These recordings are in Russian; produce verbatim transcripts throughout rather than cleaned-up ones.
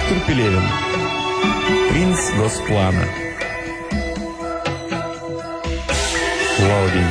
Виктор Пелевин. Принц Госплана. Лаудинг.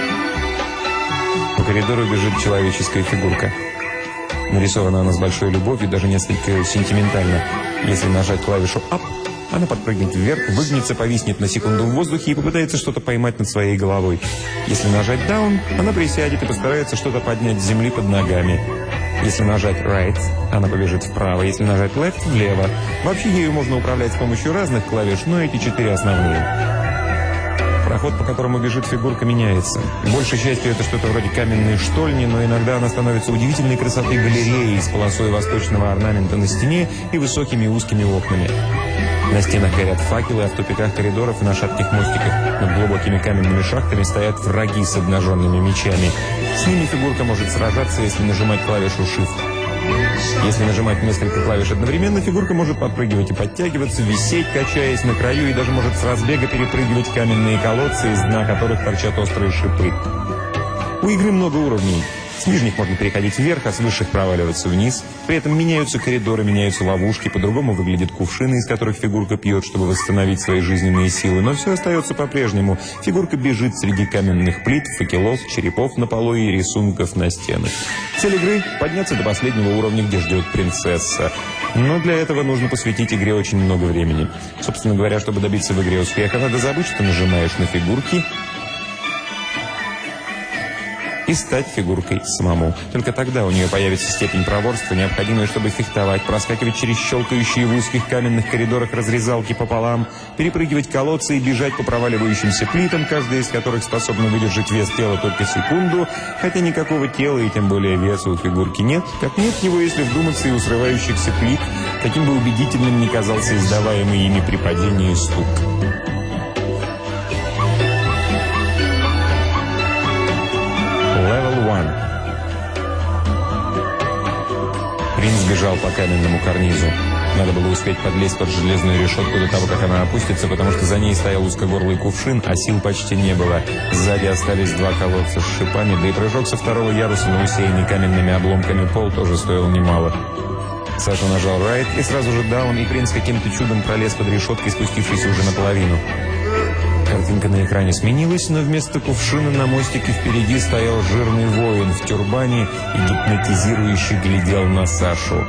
По коридору бежит человеческая фигурка. Нарисована она с большой любовью, даже несколько сентиментально. Если нажать клавишу «Up», она подпрыгнет вверх, выгнется, повиснет на секунду в воздухе и попытается что-то поймать над своей головой. Если нажать «Down», она присядет и постарается что-то поднять с земли под ногами. Если нажать «Right», она побежит вправо. Если нажать «Left» – влево. Вообще ею можно управлять с помощью разных клавиш, но эти четыре основные. Проход, по которому бежит фигурка, меняется. Большей частью это что-то вроде каменной штольни, но иногда она становится удивительной красоты галереей с полосой восточного орнамента на стене и высокими узкими окнами. На стенах горят факелы, а в тупиках коридоров и на шатких мостиках над глубокими каменными шахтами стоят враги с обнаженными мечами. С ними фигурка может сражаться, если нажимать клавишу Shift. Если нажимать несколько клавиш одновременно, фигурка может подпрыгивать и подтягиваться, висеть, качаясь на краю, и даже может с разбега перепрыгивать каменные колодцы, из дна которых торчат острые шипы. У игры много уровней. С нижних можно переходить вверх, а с высших проваливаться вниз. При этом меняются коридоры, меняются ловушки, по-другому выглядят кувшины, из которых фигурка пьет, чтобы восстановить свои жизненные силы. Но все остается по-прежнему. Фигурка бежит среди каменных плит, факелов, черепов на полу и рисунков на стенах. Цель игры – подняться до последнего уровня, где ждет принцесса. Но для этого нужно посвятить игре очень много времени. Собственно говоря, чтобы добиться в игре успеха, надо забыть, что нажимаешь на фигурки, и стать фигуркой самому. Только тогда у нее появится степень проворства, необходимая, чтобы фехтовать, проскакивать через щелкающие в узких каменных коридорах разрезалки пополам, перепрыгивать колодцы и бежать по проваливающимся плитам, каждая из которых способна выдержать вес тела только секунду, хотя никакого тела и тем более веса у фигурки нет, как нет его, если вдуматься, и у срывающихся плит, каким бы убедительным ни казался издаваемый ими при падении стук. Level один. Принц бежал по каменному карнизу. Надо было успеть подлезть под железную решетку до того, как она опустится, потому что за ней стоял узкогорлый кувшин, а сил почти не было. Сзади остались два колодца с шипами, да и прыжок со второго яруса на усеянный каменными обломками пол тоже стоил немало. Саша нажал «Right» и сразу же «Down», и принц каким-то чудом пролез под решеткой, спустившись уже наполовину. Картинка на экране сменилась, но вместо кувшина на мостике впереди стоял жирный воин в тюрбане и гипнотизирующе глядел на Сашу.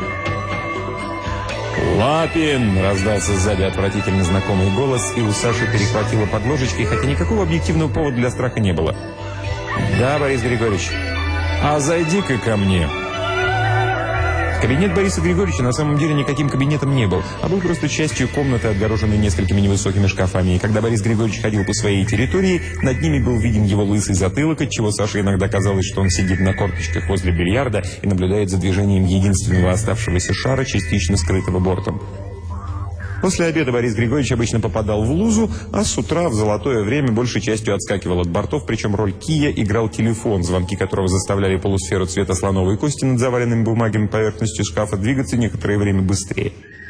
«Лапин!» – раздался сзади отвратительно знакомый голос, и у Саши перехватило под ложечкой, хотя никакого объективного повода для страха не было. «Да, Борис Григорьевич. А зайди-ка ко мне». Кабинет Бориса Григорьевича на самом деле никаким кабинетом не был, а был просто частью комнаты, отгороженной несколькими невысокими шкафами. И когда Борис Григорьевич ходил по своей территории, над ними был виден его лысый затылок, отчего Саше иногда казалось, что он сидит на корточках возле бильярда и наблюдает за движением единственного оставшегося шара, частично скрытого бортом. После обеда Борис Григорьевич обычно попадал в лузу, а с утра в золотое время большей частью отскакивал от бортов, причем роль кия играл телефон, звонки которого заставляли полусферу цвета слоновой кости над заваленными бумагами поверхностью шкафа двигаться некоторое время быстрее.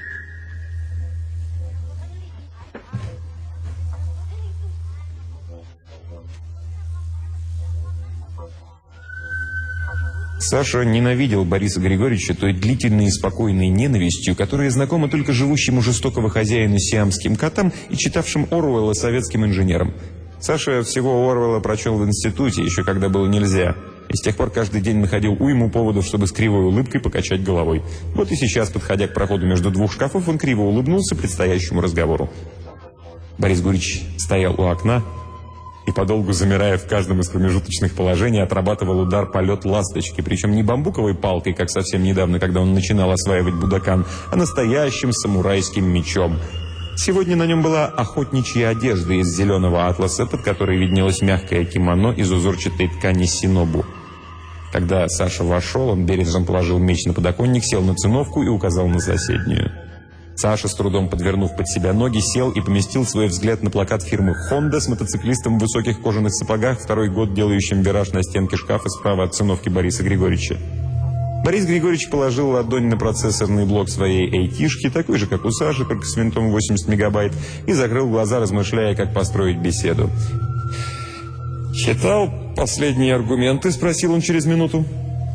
Саша ненавидел Бориса Григорьевича той длительной и спокойной ненавистью, которая знакома только живущему жестокого хозяину сиамским котам и читавшим Оруэлла советским инженерам. Саша всего Оруэлла прочел в институте, еще когда было нельзя. И с тех пор каждый день находил уйму поводов, чтобы с кривой улыбкой покачать головой. Вот и сейчас, подходя к проходу между двух шкафов, он криво улыбнулся предстоящему разговору. Борис Григорьевич стоял у окна и, подолгу замирая в каждом из промежуточных положений, отрабатывал удар полет ласточки, причем не бамбуковой палкой, как совсем недавно, когда он начинал осваивать будакан, а настоящим самурайским мечом. Сегодня на нем была охотничья одежда из зеленого атласа, под которой виднелось мягкое кимоно из узорчатой ткани синобу. Когда Саша вошел, он бережно положил меч на подоконник, сел на циновку и указал на соседнюю. Саша, с трудом подвернув под себя ноги, сел и поместил свой взгляд на плакат фирмы «Хонда» с мотоциклистом в высоких кожаных сапогах, второй год делающим вираж на стенке шкафа справа от циновки Бориса Григорьевича. Борис Григорьевич положил ладонь на процессорный блок своей эйтишки, такой же, как у Саши, только с винтом восемьдесят мегабайт, и закрыл глаза, размышляя, как построить беседу. «Читал последние аргументы?» – спросил он через минуту.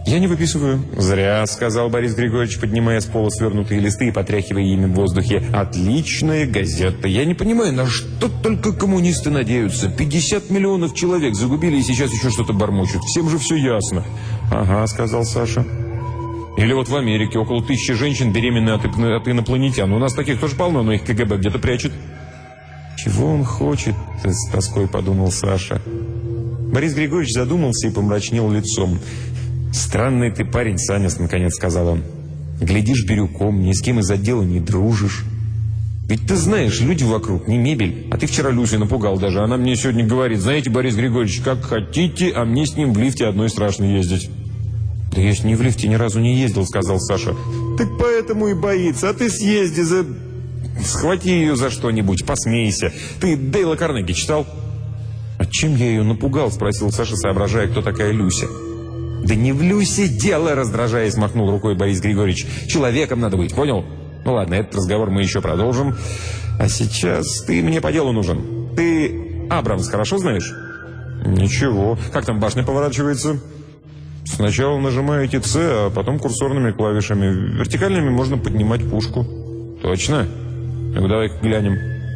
«Я не выписываю». «Зря», — сказал Борис Григорьевич, поднимая с пола свернутые листы и потряхивая ими в воздухе. «Отличная газета. Я не понимаю, на что только коммунисты надеются. пятьдесят миллионов человек загубили и сейчас еще что-то бормочут. Всем же все ясно». «Ага», — сказал Саша. «Или вот в Америке около тысячи женщин беременны от, от инопланетян. У нас таких тоже полно, но их КГБ где-то прячет». «Чего он хочет?» — с тоской подумал Саша. Борис Григорьевич задумался и помрачнел лицом. «Странный ты парень, Саня», — наконец сказал он. «Глядишь бирюком, ни с кем из отдела не дружишь. Ведь ты знаешь, люди вокруг не мебель. А ты вчера Люси напугал даже. Она мне сегодня говорит: знаете, Борис Григорьевич, как хотите, а мне с ним в лифте одной страшно ездить». «Да я с ней в лифте ни разу не ездил», — сказал Саша. «Так поэтому и боится. А ты съезди за... Схвати ее за что-нибудь, посмейся. Ты Дейла Карнеги читал?» «А чем я ее напугал?» — спросил Саша, соображая, кто такая Люся. «Да не в Люсе дело!» — раздражаясь, махнул рукой Борис Григорьевич. «Человеком надо быть, понял? Ну ладно, этот разговор мы еще продолжим. А сейчас ты мне по делу нужен. Ты Абрамс хорошо знаешь?» «Ничего. Как там башня поворачивается?» «Сначала нажимаете С, а потом курсорными клавишами. Вертикальными можно поднимать пушку». «Точно? Ну давай-ка глянем».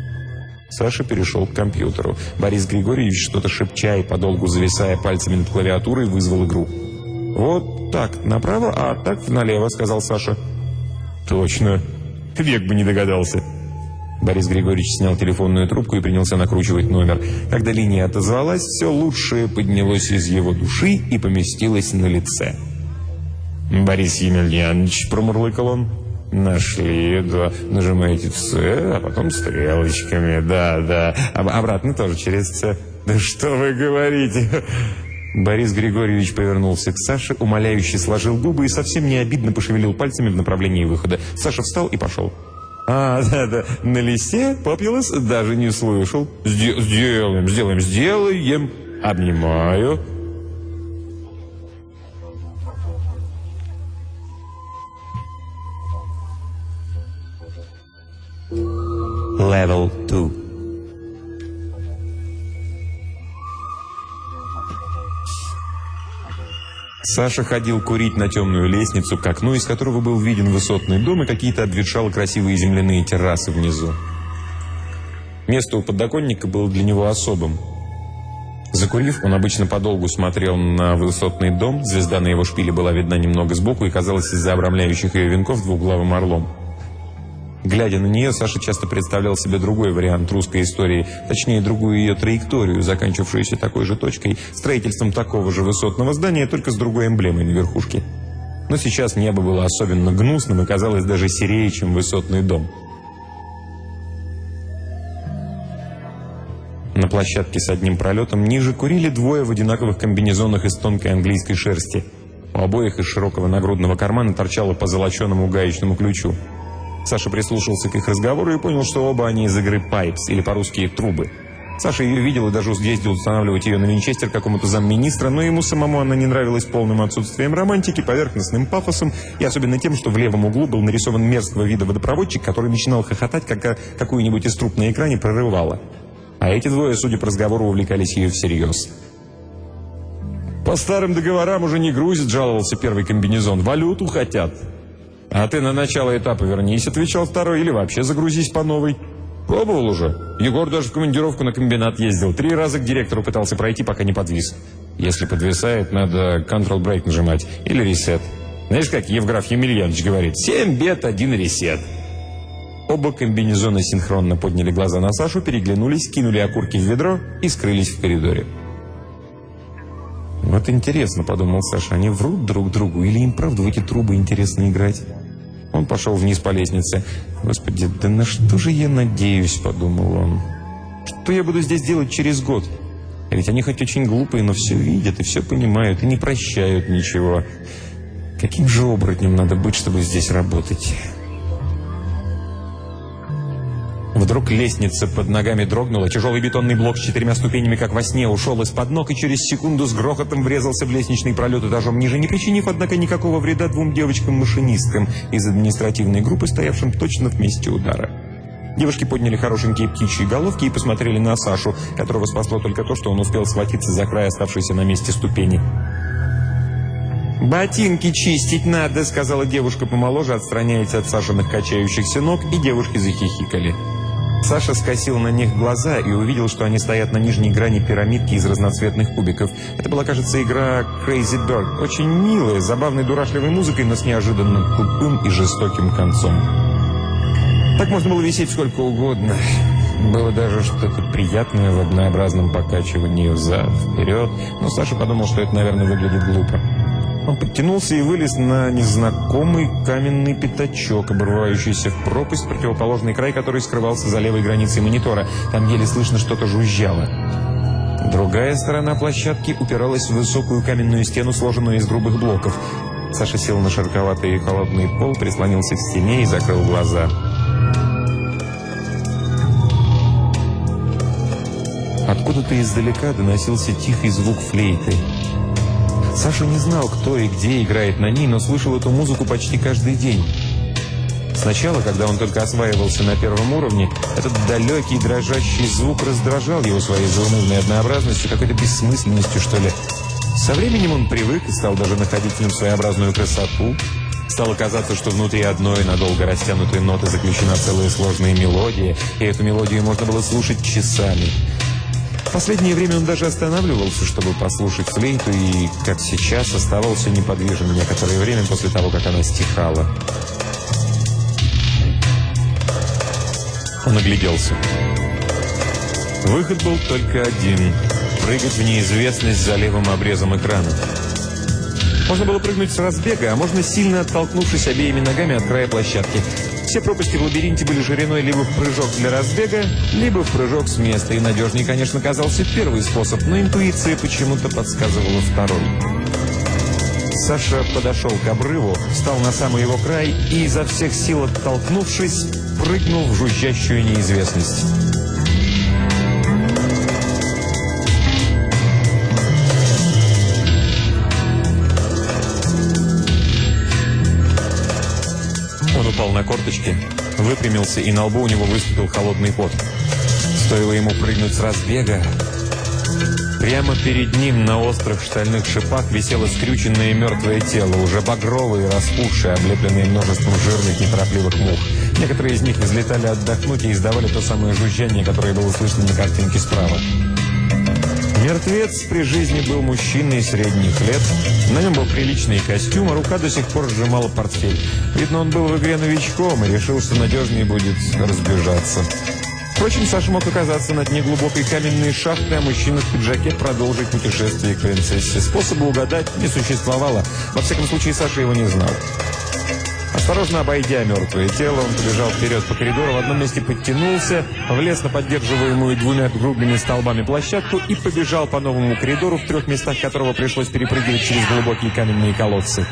Саша перешел к компьютеру. Борис Григорьевич, что-то шепча и подолгу зависая пальцами над клавиатурой, вызвал игру. «Вот так направо, а так налево», — сказал Саша. «Точно. Век бы не догадался». Борис Григорьевич снял телефонную трубку и принялся накручивать номер. Когда линия отозвалась, все лучшее поднялось из его души и поместилось на лице. «Борис Емельянович», — промурлыкал он, — «нашли, да, нажимаете С, а потом стрелочками, да, да, а обратно тоже через С». «Да что вы говорите?» Борис Григорьевич повернулся к Саше, умоляюще сложил губы и совсем не обидно пошевелил пальцами в направлении выхода. Саша встал и пошел. «А, да-да, на листе попилось, даже не слышал. Сде- сделаем, сделаем, сделаем. Обнимаю». Level two. Саша ходил курить на темную лестницу к окну, из которого был виден высотный дом и какие-то обветшалые красивые земляные террасы внизу. Место у подоконника было для него особым. Закурив, он обычно подолгу смотрел на высотный дом, звезда на его шпиле была видна немного сбоку и казалась из-за обрамляющих ее венков двуглавым орлом. Глядя на нее, Саша часто представлял себе другой вариант русской истории, точнее, другую ее траекторию, заканчивавшуюся такой же точкой, строительством такого же высотного здания, только с другой эмблемой на верхушке. Но сейчас небо было особенно гнусным и казалось даже серее, чем высотный дом. На площадке с одним пролетом ниже курили двое в одинаковых комбинезонах из тонкой английской шерсти. У обоих из широкого нагрудного кармана торчало по золоченому гаечному ключу. Саша прислушался к их разговору и понял, что оба они из игры «Pipes», или по-русски «Трубы». Саша ее видел и даже ездил устанавливать ее на винчестер какому-то замминистра, но ему самому она не нравилась полным отсутствием романтики, поверхностным пафосом и особенно тем, что в левом углу был нарисован мерзкого вида водопроводчик, который начинал хохотать, как какую-нибудь из труб на экране прорывало. А эти двое, судя по разговору, увлекались ее всерьез. «По старым договорам уже не грузят», — жаловался первый комбинезон. «Валюту хотят». «А ты на начало этапа вернись», — отвечал второй, — «или вообще загрузись по новой». «Пробовал уже. Егор даже в командировку на комбинат ездил. Три раза к директору пытался пройти, пока не подвис. Если подвисает, надо Control-Break нажимать. Или ресет. Знаешь, как Евграф Емельянович говорит: семь бед, один ресет». Оба комбинезона синхронно подняли глаза на Сашу, переглянулись, кинули окурки в ведро и скрылись в коридоре. «Вот интересно», — подумал Саша, — «они врут друг другу или им правда в эти трубы интересно играть?» Он пошел вниз по лестнице. «Господи, да на что же я надеюсь?» — подумал он. «Что я буду здесь делать через год? А ведь они хоть очень глупые, но все видят и все понимают, и не прощают ничего. Каким же оборотнем надо быть, чтобы здесь работать?» Вдруг лестница под ногами дрогнула, тяжелый бетонный блок с четырьмя ступенями, как во сне, ушел из-под ног и через секунду с грохотом врезался в лестничный пролет этажом ниже, не причинив, однако, никакого вреда двум девочкам-машинисткам из административной группы, стоявшим точно в месте удара. Девушки подняли хорошенькие птичьи головки и посмотрели на Сашу, которого спасло только то, что он успел схватиться за край оставшейся на месте ступени. «Ботинки чистить надо», — сказала девушка помоложе, отстраняясь от Сашиных качающихся ног, и девушки захихикали. Саша скосил на них глаза и увидел, что они стоят на нижней грани пирамидки из разноцветных кубиков. Это была, кажется, игра Crazy Bird. Очень милая, с забавной дурашливой музыкой, но с неожиданно тупым и жестоким концом. Так можно было висеть сколько угодно. Было даже что-то приятное в однообразном покачивании взад, вперед. Но Саша подумал, что это, наверное, выглядит глупо. Он подтянулся и вылез на незнакомый каменный пятачок, обрывающийся в пропасть, противоположный край, который скрывался за левой границей монитора. Там еле слышно что-то жужжало. Другая сторона площадки упиралась в высокую каменную стену, сложенную из грубых блоков. Саша сел на шероховатый и холодный пол, прислонился к стене и закрыл глаза. Откуда-то издалека доносился тихий звук флейты. Саша не знал, кто и где играет на ней, но слышал эту музыку почти каждый день. Сначала, когда он только осваивался на первом уровне, этот далекий дрожащий звук раздражал его своей заунывной однообразностью, какой-то бессмысленностью, что ли. Со временем он привык и стал даже находить в нем своеобразную красоту. Стало казаться, что внутри одной надолго растянутой ноты заключена целая сложная мелодия, и эту мелодию можно было слушать часами. В последнее время он даже останавливался, чтобы послушать флейту, и, как сейчас, оставался неподвижен некоторое время после того, как она стихала. Он огляделся. Выход был только один – прыгать в неизвестность за левым обрезом экрана. Можно было прыгнуть с разбега, а можно, сильно оттолкнувшись обеими ногами от края площадки. Все пропасти в лабиринте были шириной либо в прыжок для разбега, либо в прыжок с места. И надежнее, конечно, казался первый способ, но интуиция почему-то подсказывала второй. Саша подошел к обрыву, встал на самый его край и, изо всех сил оттолкнувшись, прыгнул в жужжащую неизвестность. Он упал на корточки, выпрямился, и на лбу у него выступил холодный пот. Стоило ему прыгнуть с разбега. Прямо перед ним на острых стальных шипах висело скрюченное мертвое тело, уже багровое и распухшее, облепленное множеством жирных неторопливых мух. Некоторые из них взлетали отдохнуть и издавали то самое жужжание, которое было слышно на картинке справа. Мертвец при жизни был мужчиной средних лет. На нем был приличный костюм, а рука до сих пор сжимала портфель. Видно, он был в игре новичком и решил, что надежнее будет разбежаться. Впрочем, Саша мог оказаться на дне глубокой каменной шахты, а мужчина в пиджаке продолжить путешествие к принцессе. Способа угадать не существовало. Во всяком случае, Саша его не знал. Осторожно обойдя мертвое тело, он побежал вперед по коридору, в одном месте подтянулся, влез на поддерживаемую двумя грубыми столбами площадку и побежал по новому коридору, в трех местах которого пришлось перепрыгивать через глубокие каменные колодцы.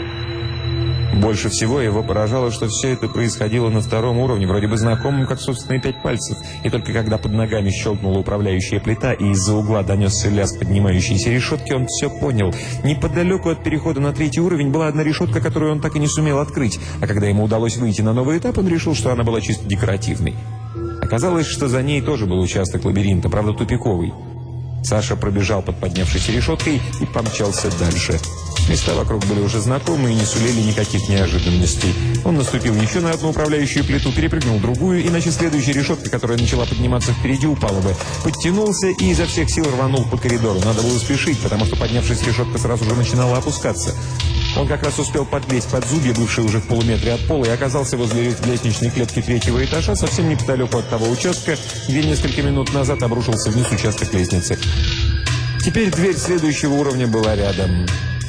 Больше всего его поражало, что все это происходило на втором уровне, вроде бы знакомым, как собственные пять пальцев. И только когда под ногами щелкнула управляющая плита и из-за угла донесся лязг поднимающейся решетки, он все понял. Неподалеку от перехода на третий уровень была одна решетка, которую он так и не сумел открыть. А когда ему удалось выйти на новый этап, он решил, что она была чисто декоративной. Оказалось, что за ней тоже был участок лабиринта, правда тупиковый. Саша пробежал под поднявшейся решеткой и помчался дальше. Места вокруг были уже знакомы и не сулили никаких неожиданностей. Он наступил еще на одну управляющую плиту, перепрыгнул другую, иначе следующая решетка, которая начала подниматься впереди, упала бы. Подтянулся и изо всех сил рванул по коридору. Надо было спешить, потому что, поднявшись, решетка сразу же начинала опускаться. Он как раз успел подлезть под зубья, бывшие уже в полуметре от пола, и оказался возле лестничной клетки третьего этажа, совсем неподалеку от того участка, где несколько минут назад обрушился вниз участок лестницы. Теперь дверь следующего уровня была рядом.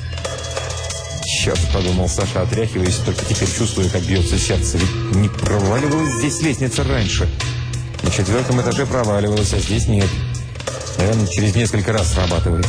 «Черт», — подумал Саша, отряхиваясь, только теперь чувствуя, как бьется сердце. Ведь не проваливалась здесь лестница раньше. На четвертом этаже проваливалась, а здесь нет. Наверное, через несколько раз срабатывает.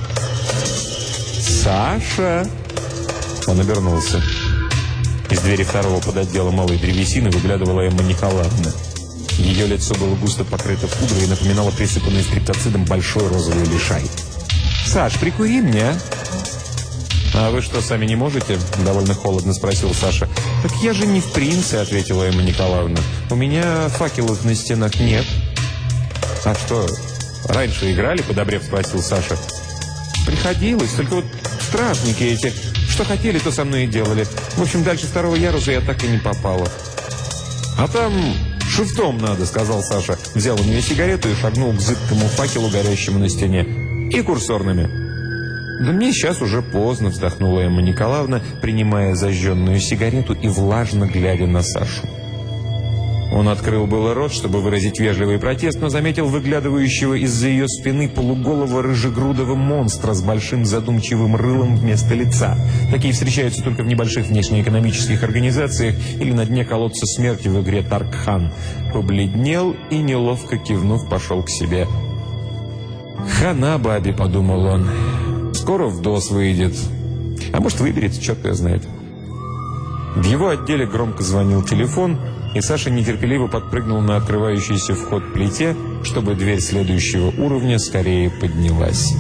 «Саша!» Он обернулся. Из двери второго подотдела малой древесины выглядывала Эмма Николаевна. Ее лицо было густо покрыто пудрой и напоминало присыпанный стриптоцидом большой розовый лишай. «Саш, прикури мне, а?» «А вы что, сами не можете?» – довольно холодно спросил Саша. «Так я же не в принце», – ответила Эмма Николаевна. «У меня факелов на стенах нет». «А что, раньше играли?» – подобрев спросил Саша. «Приходилось, только вот стражники эти Что хотели, то со мной и делали. В общем, дальше второго яруса я так и не попала. А там шифтом надо, сказал Саша. Взял у нее сигарету и шагнул к зыбкому факелу, горящему на стене. И курсорными. Да мне сейчас уже поздно, вздохнула Эмма Николаевна, принимая зажженную сигарету и влажно глядя на Сашу. Он открыл было рот, чтобы выразить вежливый протест, но заметил выглядывающего из-за ее спины полуголого рыжегрудого монстра с большим задумчивым рылом вместо лица. Такие встречаются только в небольших внешнеэкономических организациях или на дне колодца смерти в игре Таркхан. Побледнел и, неловко кивнув, пошел к себе. «Хана бабе», — подумал он, — «скоро в ДОС выйдет. А может, выберет, черт его знает». В его отделе громко звонил телефон, и Саша нетерпеливо подпрыгнул на открывающийся вход к плите, чтобы дверь следующего уровня скорее поднялась.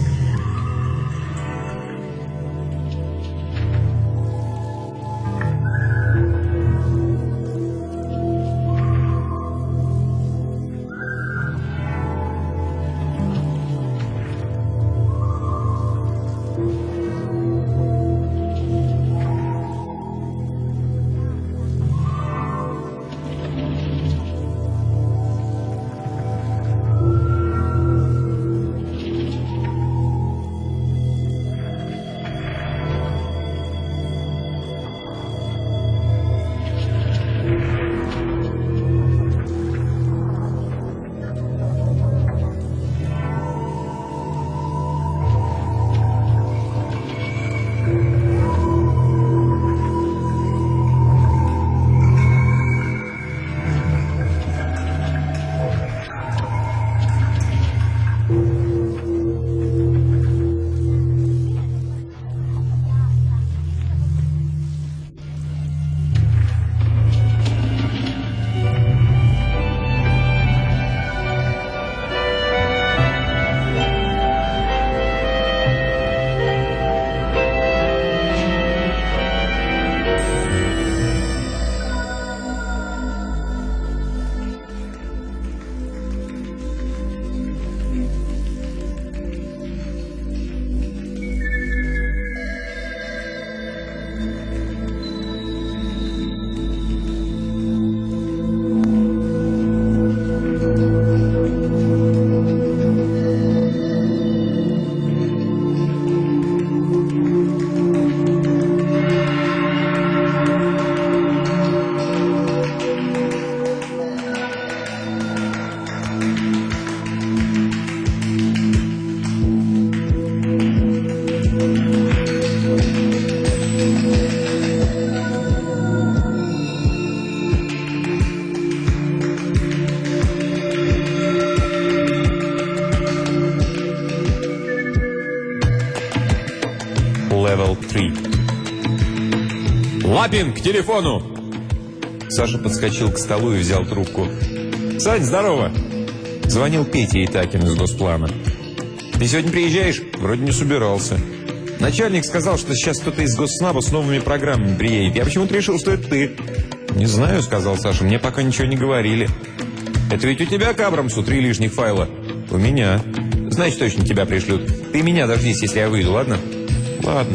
Level три. «Лапин, к телефону!» Саша подскочил к столу и взял трубку. «Сань, здорово!» Звонил Петя Итакин из Госплана. «Ты сегодня приезжаешь?» «Вроде не собирался». «Начальник сказал, что сейчас кто-то из Госнабу с новыми программами приедет. Я почему-то решил, что это ты». «Не знаю», — сказал Саша, — «мне пока ничего не говорили». «Это ведь у тебя к Абрамсу три лишних файла?» «У меня». «Значит, точно тебя пришлют. Ты меня дождись, если я выйду, ладно?» «Ладно».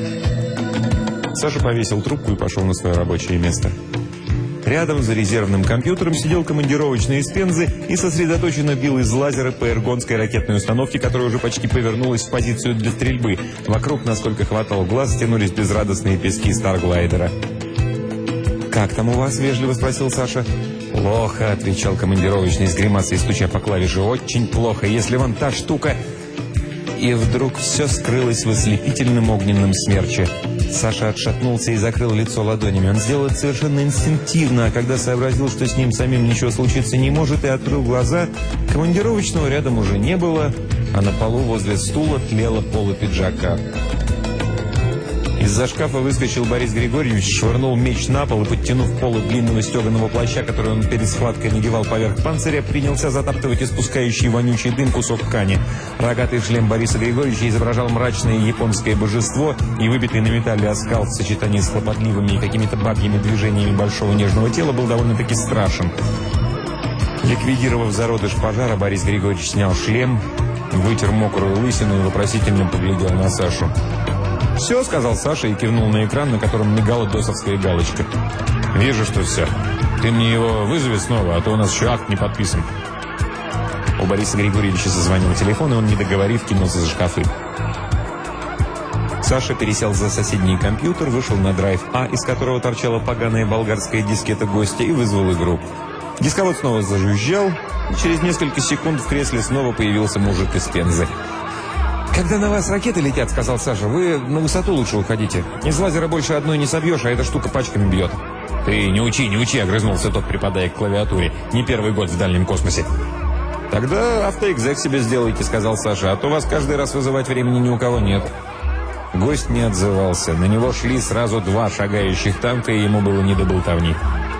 Саша повесил трубку и пошел на свое рабочее место. Рядом за резервным компьютером сидел командировочный из Пензы и сосредоточенно бил из лазера по эргонской ракетной установке, которая уже почти повернулась в позицию для стрельбы. Вокруг, насколько хватало глаз, тянулись безрадостные пески старглайдера. «Как там у вас?» – вежливо спросил Саша. «Плохо», – отвечал командировочный с гримасой, стуча по клавише. «Очень плохо, если вон та штука...» И вдруг все скрылось в ослепительном огненном смерче. Саша отшатнулся и закрыл лицо ладонями. Он сделал это совершенно инстинктивно, а когда сообразил, что с ним самим ничего случиться не может, и открыл глаза, командировочного рядом уже не было, а на полу возле стула тлело поло пиджака. Из-за шкафа выскочил Борис Григорьевич, швырнул меч на пол и, подтянув полы длинного стеганого плаща, который он перед схваткой надевал поверх панциря, принялся затаптывать испускающий вонючий дым кусок ткани. Рогатый шлем Бориса Григорьевича изображал мрачное японское божество, и выбитый на металле оскал в сочетании с хлопотливыми и какими-то бабьими движениями большого нежного тела был довольно-таки страшен. Ликвидировав зародыш пожара, Борис Григорьевич снял шлем, вытер мокрую лысину и вопросительно поглядел на Сашу. «Все», — сказал Саша и кивнул на экран, на котором мигала досовская галочка. «Вижу, что все. Ты мне его вызови снова, а то у нас еще акт не подписан». У Бориса Григорьевича зазвонил телефон, и он, не договорив, кинулся за шкафы. Саша пересел за соседний компьютер, вышел на драйв А, из которого торчала поганая болгарская дискета гостя, и вызвал игру. Дисковод снова зажужжал, и через несколько секунд в кресле снова появился мужик из Пензы. «Когда на вас ракеты летят, — сказал Саша, — вы на высоту лучше уходите. Из лазера больше одной не собьешь, а эта штука пачками бьет». «Ты не учи, не учи!» — огрызнулся тот, припадая к клавиатуре. «Не первый год в дальнем космосе». «Тогда автоэкзек себе сделайте, — сказал Саша, — а то вас каждый раз вызывать времени ни у кого нет». Гость не отзывался. На него шли сразу два шагающих танка, и ему было не до болтовни.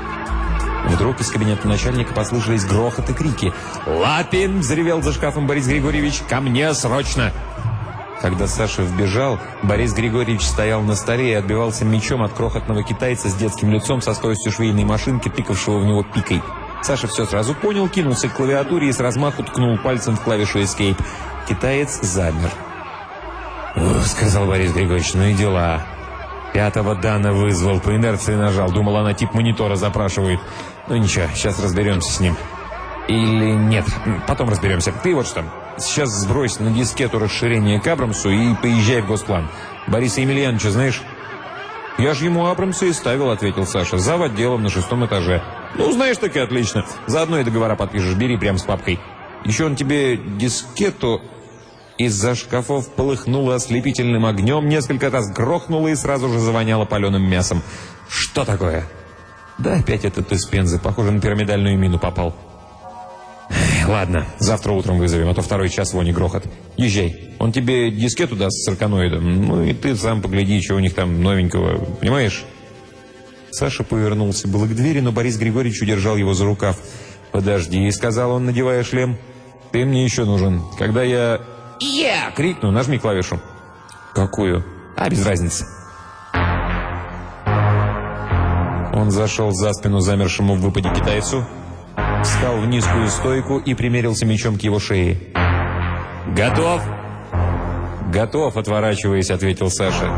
Вдруг из кабинета начальника послышались грохот и крики. «Лапин!» — взревел за шкафом Борис Григорьевич. «Ко мне срочно!» Когда Саша вбежал, Борис Григорьевич стоял на столе и отбивался мечом от крохотного китайца с детским лицом со скоростью швейной машинки, тыкавшего в него пикой. Саша все сразу понял, кинулся к клавиатуре и с размаху ткнул пальцем в клавишу «Escape». Китаец замер. «Ух», — сказал Борис Григорьевич, — «ну и дела. Пятого Дана вызвал, по инерции нажал. Думал, она тип монитора запрашивает. Ну ничего, сейчас разберемся с ним. Или нет, потом разберемся. Ты вот что, сейчас сбрось на дискету расширение к Абрамсу и поезжай в Госплан. Бориса Емельяновича знаешь?» «Я ж ему Абрамса и ставил», — ответил Саша. «Зав. отделом на шестом этаже». «Ну, знаешь, так и отлично. Заодно и договора подпишешь. Бери прямо с папкой. Еще он тебе дискету...» Из-за шкафов полыхнуло ослепительным огнем, несколько раз грохнуло и сразу же завоняло паленым мясом. «Что такое?» «Да опять этот из Пензы. Похоже, на пирамидальную мину попал». «Ладно, завтра утром вызовем, а то второй час вони грохот. Езжай. Он тебе дискету даст с арканоидом. Ну и ты сам погляди, что у них там новенького. Понимаешь?» Саша повернулся было к двери, но Борис Григорьевич удержал его за рукав. «Подожди», — сказал он, надевая шлем. «Ты мне еще нужен. Когда я...» «Я!» — крикну, нажми клавишу. «Какую?» «А, без разницы». Он зашел за спину замершему в выпаде китайцу, встал в низкую стойку и примерился мечом к его шее. «Готов?» «Готов», — отворачиваясь, ответил Саша.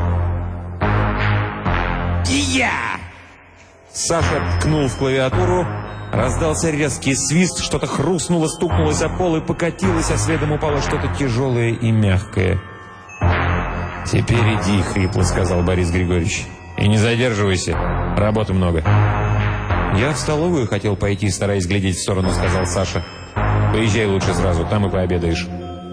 «Я!» Саша ткнул в клавиатуру. Раздался резкий свист, что-то хрустнуло, стукнулось о пол и покатилось, а следом упало что-то тяжелое и мягкое. «Теперь иди», — хрипло сказал Борис Григорьевич. «И не задерживайся, работы много». «Я в столовую хотел пойти, стараясь глядеть в сторону», — сказал Саша. «Поезжай лучше сразу, там и пообедаешь».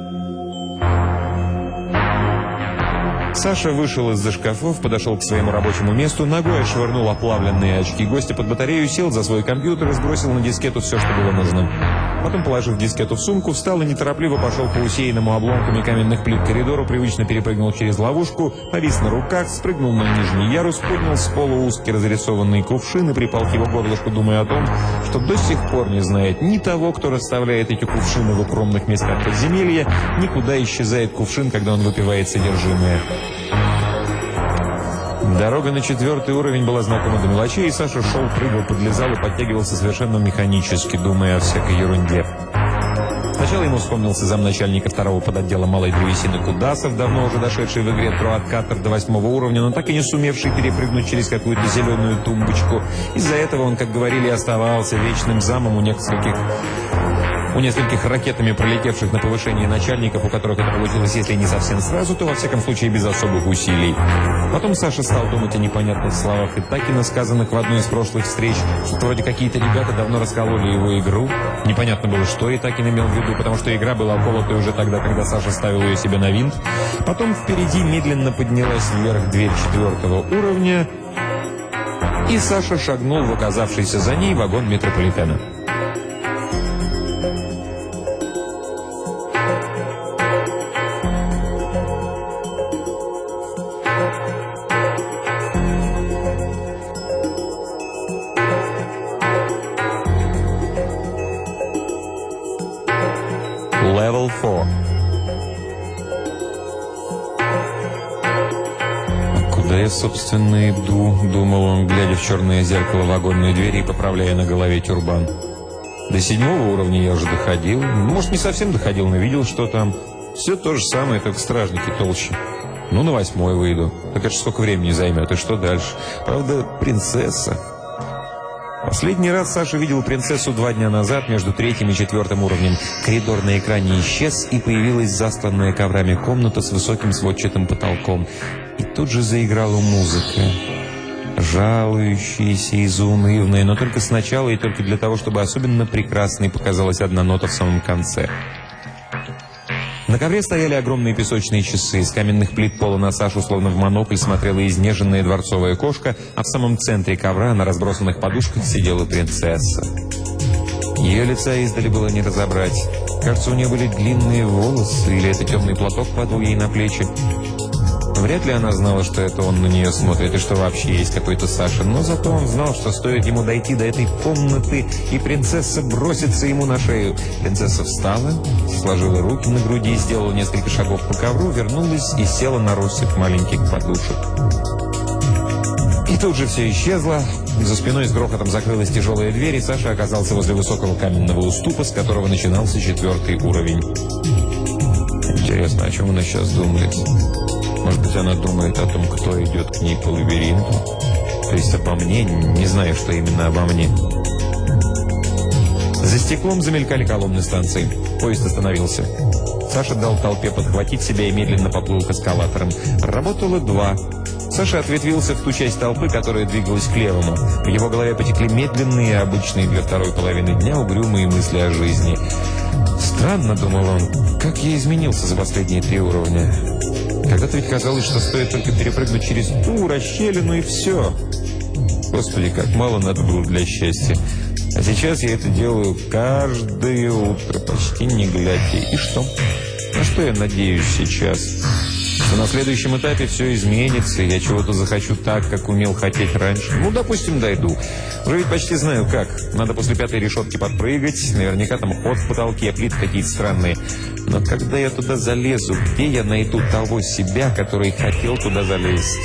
Саша вышел из-за шкафов, подошел к своему рабочему месту, ногой отшвырнул оплавленные очки гостя под батарею, сел за свой компьютер и сбросил на дискету все, что было нужно. Потом, положив дискету в сумку, встал и неторопливо пошел по усеянному обломками каменных плит коридору, привычно перепрыгнул через ловушку, повис на руках, спрыгнул на нижний ярус, поднял с пола узкий разрисованный кувшин и припал к его горлышку, думая о том, что до сих пор не знает ни того, кто расставляет эти кувшины в укромных местах подземелья, ни куда исчезает кувшин, когда он выпивает содержимое. Дорога на четвертый уровень была знакома до мелочей, и Саша шел, прыгал, подлезал и подтягивался совершенно механически, думая о всякой ерунде. Сначала ему вспомнился замначальника второго подотдела малой древесины Кудасов, давно уже дошедший в игре Троат-Каттер до восьмого уровня, но так и не сумевший перепрыгнуть через какую-то зеленую тумбочку. Из-за этого он, как говорили, оставался вечным замом у нескольких... У нескольких ракетами пролетевших на повышение начальников, у которых это получилось, если не совсем сразу, то во всяком случае без особых усилий. Потом Саша стал думать о непонятных словах Итакина, сказанных в одной из прошлых встреч, что вроде какие-то ребята давно раскололи его игру. Непонятно было, что Итакин имел в виду, потому что игра была околотой уже тогда, когда Саша ставил ее себе на винт. Потом впереди медленно поднялась вверх дверь четвертого уровня, и Саша шагнул в оказавшийся за ней вагон метрополитена. Level four. А куда я, собственно, иду? Думал он, глядя в черное зеркало вагонной двери и поправляя на голове тюрбан. До седьмого уровня я уже доходил. Может, не совсем доходил, но видел, что там. Все то же самое, только стражники толще. Ну, на восьмой выйду. Так это ж сколько времени займет, и что дальше? Правда, принцесса. Последний раз Саша видел принцессу два дня назад между третьим и четвертым уровнем. Коридор на экране исчез, и появилась застланная коврами комната с высоким сводчатым потолком. И тут же заиграла музыка. Жалующаяся и заунывная, но только сначала и только для того, чтобы особенно прекрасной показалась одна нота в самом конце. На ковре стояли огромные песочные часы. С каменных плит пола на Сашу, словно в монокль, смотрела изнеженная дворцовая кошка, а в самом центре ковра на разбросанных подушках сидела принцесса. Ее лица издали было не разобрать. Кажется, у нее были длинные волосы, или это темный платок падал ей на плечи. Вряд ли она знала, что это он на нее смотрит, и что вообще есть какой-то Саша. Но зато он знал, что стоит ему дойти до этой комнаты, и принцесса бросится ему на шею. Принцесса встала, сложила руки на груди, сделала несколько шагов по ковру, вернулась и села на россыпь маленьких подушек. И тут же все исчезло. За спиной с грохотом закрылась тяжелая дверь, и Саша оказался возле высокого каменного уступа, с которого начинался четвертый уровень. Интересно, о чем она сейчас думает? Может быть, она думает о том, кто идет к ней по лабиринту? То есть обо мне, не знаю, что именно обо мне. За стеклом замелькали колонны станции. Поезд остановился. Саша дал толпе подхватить себя и медленно поплыл к эскалаторам. Работало два. Саша ответвился в ту часть толпы, которая двигалась к левому. В его голове потекли медленные, обычные для второй половины дня, угрюмые мысли о жизни. Странно, думал он, как я изменился за последние три уровня. Когда-то ведь казалось, что стоит только перепрыгнуть через ту расщелину, и все. Господи, как мало надо было для счастья. А сейчас я это делаю каждое утро, почти не глядя. И что? На что я надеюсь сейчас? Что на следующем этапе все изменится, и я чего-то захочу так, как умел хотеть раньше. Ну, допустим, дойду. Уже ведь почти знаю, как. Надо после пятой решетки подпрыгать. Наверняка там ход в потолке, плиты какие-то странные. Но когда я туда залезу, где я найду того себя, который хотел туда залезть?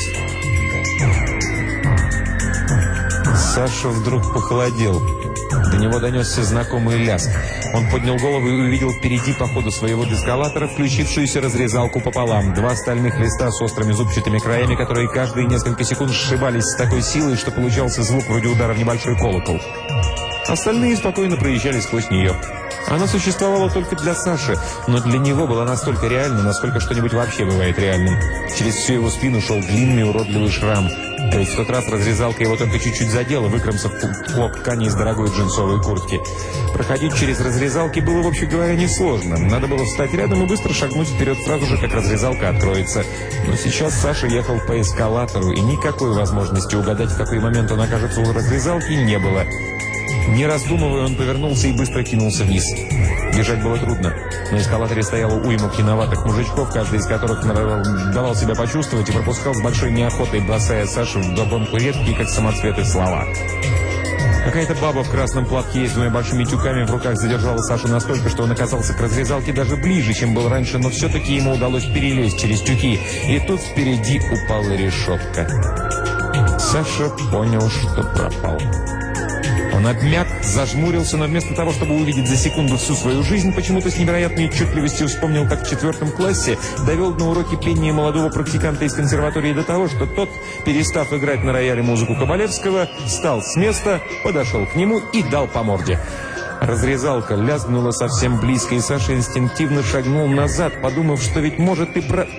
Саша вдруг похолодел. До него донесся знакомый лязг. Он поднял голову и увидел впереди по ходу своего эскалатора включившуюся разрезалку пополам. Два стальных листа с острыми зубчатыми краями, которые каждые несколько секунд сшибались с такой силой, что получался звук вроде удара в небольшой колокол. Остальные спокойно проезжали сквозь нее. Она существовала только для Саши, но для него была настолько реальна, насколько что-нибудь вообще бывает реальным. Через всю его спину шел длинный уродливый шрам. А ведь в тот раз разрезалка его только чуть-чуть задела, выкромсав клок ткани из дорогой джинсовой куртки. Проходить через разрезалки было, вообще говоря, несложно. Надо было встать рядом и быстро шагнуть вперед сразу же, как разрезалка откроется. Но сейчас Саша ехал по эскалатору, и никакой возможности угадать, в какой момент он окажется у разрезалки, не было. Не раздумывая, он повернулся и быстро кинулся вниз. Бежать было трудно. На эскалаторе стояло уйма киноватых мужичков, каждый из которых давал себя почувствовать и пропускал с большой неохотой, бросая Сашу в догонку редкие, как самоцветы, слова. Какая-то баба в красном платке с двумя большими тюками в руках задержала Сашу настолько, что он оказался к разрезалке даже ближе, чем был раньше, но все-таки ему удалось перелезть через тюки. И тут впереди упала решетка. Саша понял, что пропал. Он обмяк, зажмурился, но вместо того, чтобы увидеть за секунду всю свою жизнь, почему-то с невероятной отчетливостью вспомнил, как в четвертом классе довел на уроке пения молодого практиканта из консерватории до того, что тот, перестав играть на рояле музыку Кабалевского, встал с места, подошел к нему и дал по морде. Разрезалка лязгнула совсем близко, и Саша инстинктивно шагнул назад, подумав, что ведь может и про...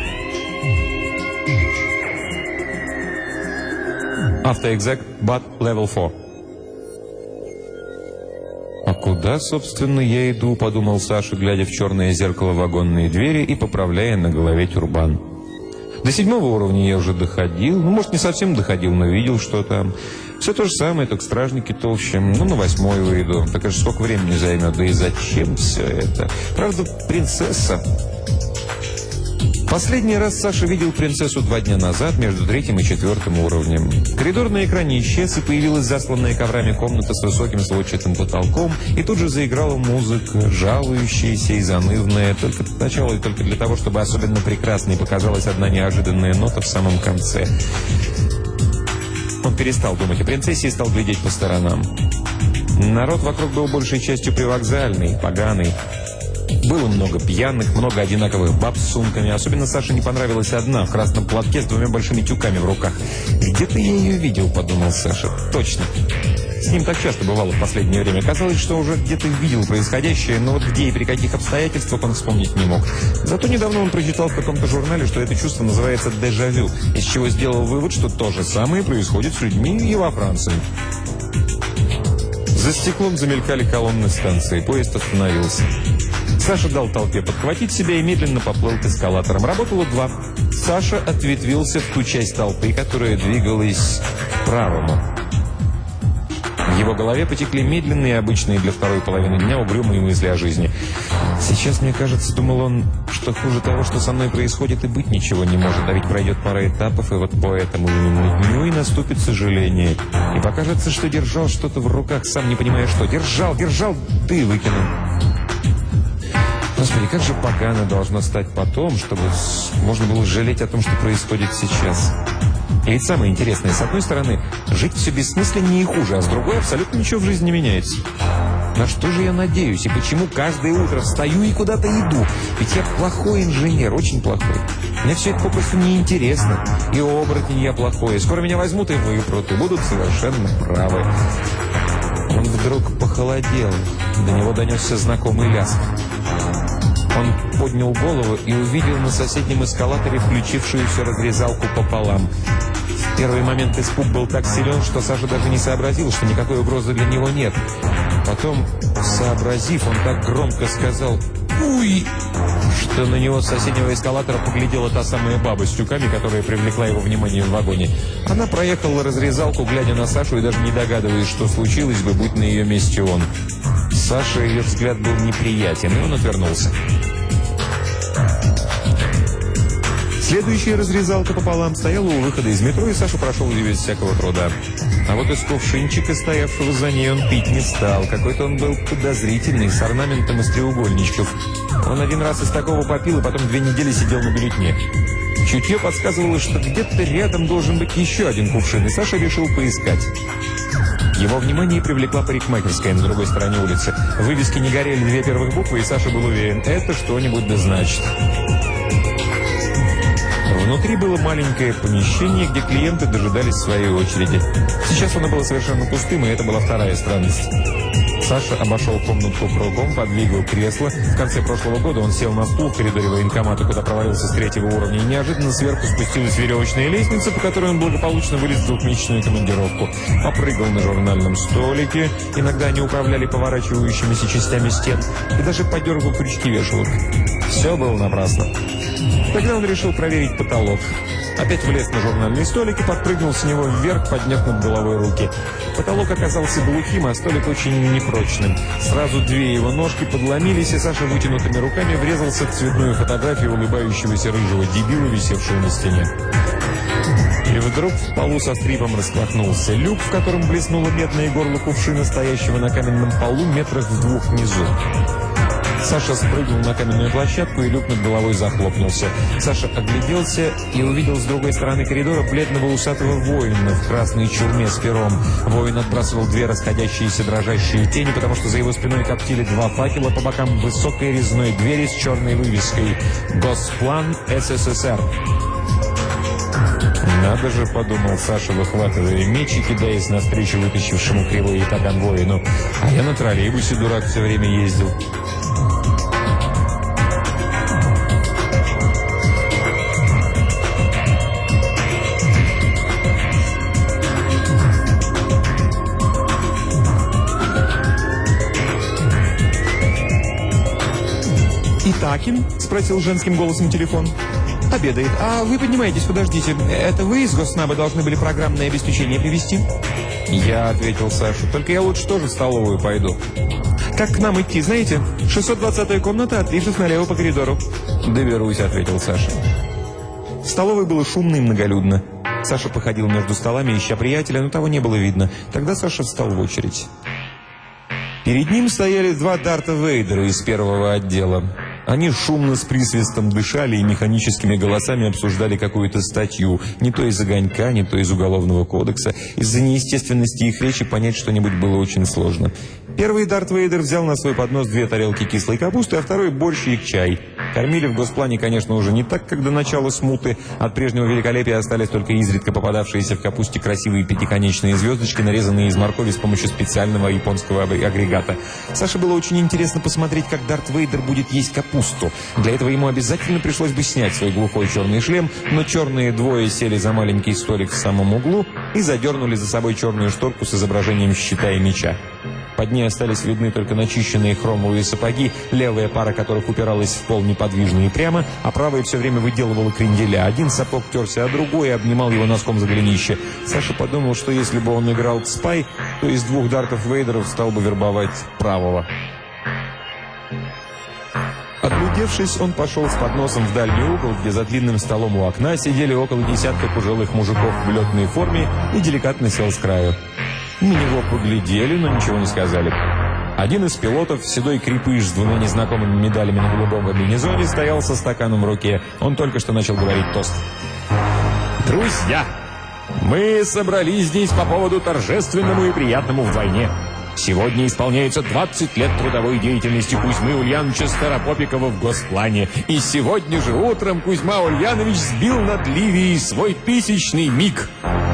Автоэкзек, бат, левел четыре. «А куда, собственно, я иду?» – подумал Саша, глядя в черное зеркало вагонной двери и поправляя на голове тюрбан. До седьмого уровня я уже доходил. Ну, может, не совсем доходил, но видел, что там. Все то же самое, только стражники толще. Ну, на восьмой выйду. Так это сколько времени займет? Да и зачем все это? Правда, принцесса... Последний раз Саша видел принцессу два дня назад между третьим и четвертым уровнем. Коридор на экране исчез, и появилась засланная коврами комната с высоким сводчатым потолком, и тут же заиграла музыка, жалующаяся и занывная, только сначала и только для того, чтобы особенно прекрасной показалась одна неожиданная нота в самом конце. Он перестал думать о принцессе и стал глядеть по сторонам. Народ вокруг был большей частью привокзальный, поганый. Было много пьяных, много одинаковых баб с сумками. Особенно Саше не понравилась одна, в красном платке с двумя большими тюками в руках. «Где-то я ее видел», — подумал Саша. «Точно». С ним так часто бывало в последнее время. Казалось, что уже где-то видел происходящее, но вот где и при каких обстоятельствах он вспомнить не мог. Зато недавно он прочитал в каком-то журнале, что это чувство называется дежавю, из чего сделал вывод, что то же самое происходит с людьми и во Франции. За стеклом замелькали колонны станции, поезд остановился. Саша дал толпе подхватить себя и медленно поплыл к эскалаторам. Работало два. Саша ответвился в ту часть толпы, которая двигалась к правому. В его голове потекли медленные, обычные для второй половины дня угрюмые мысли о жизни. «Сейчас, мне кажется, — думал он, — что хуже того, что со мной происходит, и быть ничего не может. А ведь пройдет пара этапов, и вот по этому именно дню и наступит сожаление. И покажется, что держал что-то в руках, сам не понимая что. Держал, держал, да и выкинул. Господи, как же погано должно стать потом, чтобы можно было жалеть о том, что происходит сейчас». И ведь самое интересное, с одной стороны, жить все бессмысленнее и хуже, а с другой абсолютно ничего в жизни не меняется. На что же я надеюсь, и почему каждое утро встаю и куда-то иду? Ведь я плохой инженер, очень плохой. Мне все это попросту неинтересно. И оборотень я плохой. Скоро меня возьмут и выпрут, и будут совершенно правы. Он вдруг похолодел. До него донесся знакомый лязг. Он поднял голову и увидел на соседнем эскалаторе включившуюся разрезалку пополам. В первый момент испуг был так силен, что Саша даже не сообразил, что никакой угрозы для него нет. Потом, сообразив, он так громко сказал «Уй!», что на него с соседнего эскалатора поглядела та самая баба с тюками, которая привлекла его внимание в вагоне. Она проехала разрезалку, глядя на Сашу, и даже не догадываясь, что случилось бы, будь на ее месте он. Саше ее взгляд был неприятен, и он отвернулся. Следующая разрезалка пополам стояла у выхода из метро, и Саша прошел ее без всякого труда. А вот из кувшинчика, стоявшего за ней, он пить не стал. Какой-то он был подозрительный, с орнаментом из треугольничков. Он один раз из такого попил, и потом две недели сидел на бюллетне. Чутье подсказывало, что где-то рядом должен быть еще один кувшин, и Саша решил поискать. Его внимание привлекла парикмахерская на другой стороне улицы. В вывеске не горели две первых буквы, и Саша был уверен, это что-нибудь да значит. Внутри было маленькое помещение, где клиенты дожидались своей очереди. Сейчас оно было совершенно пустым, и это была вторая странность. Саша обошел комнатку кругом, подвигал кресло. В конце прошлого года он сел на стул в коридоре военкомата, куда провалился с третьего уровня, и неожиданно сверху спустилась веревочная лестница, по которой он благополучно вылез в двухмесячную командировку. Попрыгал на журнальном столике, иногда они управляли поворачивающимися частями стен, и даже подергал крючки вешалок. Все было напрасно. Тогда он решил проверить потолок. Опять влез на журнальный столик и подпрыгнул с него вверх, подняв над головой руки. Потолок оказался глухим, а столик очень непрочным. Сразу две его ножки подломились, и Саша вытянутыми руками врезался в цветную фотографию улыбающегося рыжего дебила, висевшую на стене. И вдруг в полу со скрипом распахнулся люк, в котором блеснуло медное горло кувшина, стоящего на каменном полу метрах в двух внизу. Саша спрыгнул на каменную площадку, и люк над головой захлопнулся. Саша огляделся и увидел с другой стороны коридора бледного усатого воина в красной чурме с пером. Воин отбрасывал две расходящиеся дрожащие тени, потому что за его спиной коптили два факела по бокам высокой резной двери с черной вывеской «Госплан СССР». «Надо же», — подумал Саша, выхватывая меч и кидаясь навстречу вытащившему кривой ятаган воину. «А я на троллейбусе, дурак, все время ездил». «Итакин?» – спросил женским голосом телефон. «Обедает. А вы поднимаетесь, подождите. Это вы из Госнаба должны были программное обеспечение привезти?» «Я», — ответил Саша, — «только я лучше тоже в столовую пойду». «Как к нам идти, знаете? шестьсот двадцатая комната, от лифтов налево по коридору». «Доберусь», — ответил Саша. В столовой было шумно и многолюдно. Саша походил между столами, ища приятеля, но того не было видно. Тогда Саша встал в очередь. Перед ним стояли два Дарта Вейдера из первого отдела. Они шумно с присвистом дышали и механическими голосами обсуждали какую-то статью, не то из огонька, не то из Уголовного кодекса. Из-за неестественности их речи понять что-нибудь было очень сложно. Первый Дарт Вейдер взял на свой поднос две тарелки кислой капусты, а второй – борщ и чай. Кормили в Госплане, конечно, уже не так, как до начала смуты. От прежнего великолепия остались только изредка попадавшиеся в капусте красивые пятиконечные звездочки, нарезанные из моркови с помощью специального японского агрегата. Саше было очень интересно посмотреть, как Дарт Вейдер будет есть капусту. Для этого ему обязательно пришлось бы снять свой глухой черный шлем, но черные двое сели за маленький столик в самом углу и задернули за собой черную шторку с изображением щита и меча. Под ней остались видны только начищенные хромовые сапоги, левая пара которых упиралась в пол неподвижно и прямо, а правая все время выделывала кренделя. Один сапог терся, а другой и обнимал его носком за голенище. Саша подумал, что если бы он играл в спай, то из двух Дартов Вейдеров стал бы вербовать правого. Оглядевшись, он пошел с подносом в дальний угол, где за длинным столом у окна сидели около десятка пожилых мужиков в летной форме, и деликатно сел с краю. На него поглядели, но ничего не сказали. Один из пилотов, седой крепыш с двумя незнакомыми медалями на голубом комбинезоне, стоял со стаканом в руке. Он только что начал говорить тост. Друзья, мы собрались здесь по поводу торжественному и приятному вдвойне. Сегодня исполняется двадцать лет трудовой деятельности Кузьмы Ульяновича Старопопикова в Госплане. И сегодня же утром Кузьма Ульянович сбил над Ливией свой тысячный миг.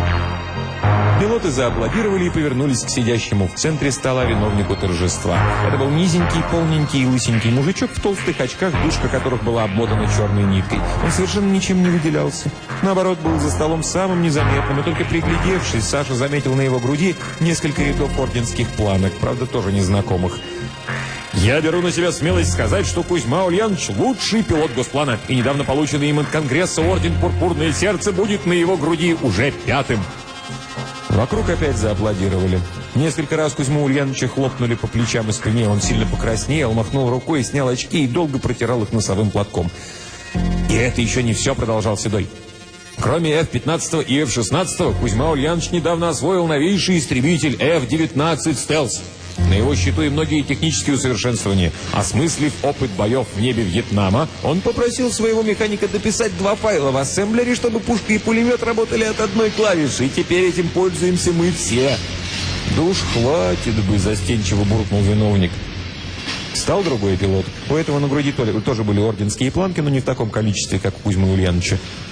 Пилоты зааплодировали и повернулись к сидящему в центре стола виновнику торжества. Это был низенький, полненький и лысенький мужичок в толстых очках, дужка которых была обмотана черной ниткой. Он совершенно ничем не выделялся. Наоборот, был за столом самым незаметным, и только приглядевшись, Саша заметил на его груди несколько рядов орденских планок, правда, тоже незнакомых. Я беру на себя смелость сказать, что Кузьма Ульянович лучший пилот Госплана, и недавно полученный им от Конгресса орден «Пурпурное сердце» будет на его груди уже пятым. Вокруг опять зааплодировали. Несколько раз Кузьму Ульяновича хлопнули по плечам и спине. Он сильно покраснел, махнул рукой, снял очки и долго протирал их носовым платком. И это еще не все, продолжал Седой. Кроме эф пятнадцать и эф шестнадцать, Кузьма Ульянович недавно освоил новейший истребитель эф девятнадцать «Стелс». На его счету и многие технические усовершенствования. Осмыслив опыт боев в небе Вьетнама, он попросил своего механика дописать два файла в ассемблере, чтобы пушка и пулемет работали от одной клавиши, и теперь этим пользуемся мы все. «Да уж хватит бы», — застенчиво буркнул виновник. Стал другой пилот. У этого на груди тоже были орденские планки, но не в таком количестве, как у Кузьмы Ульяновича.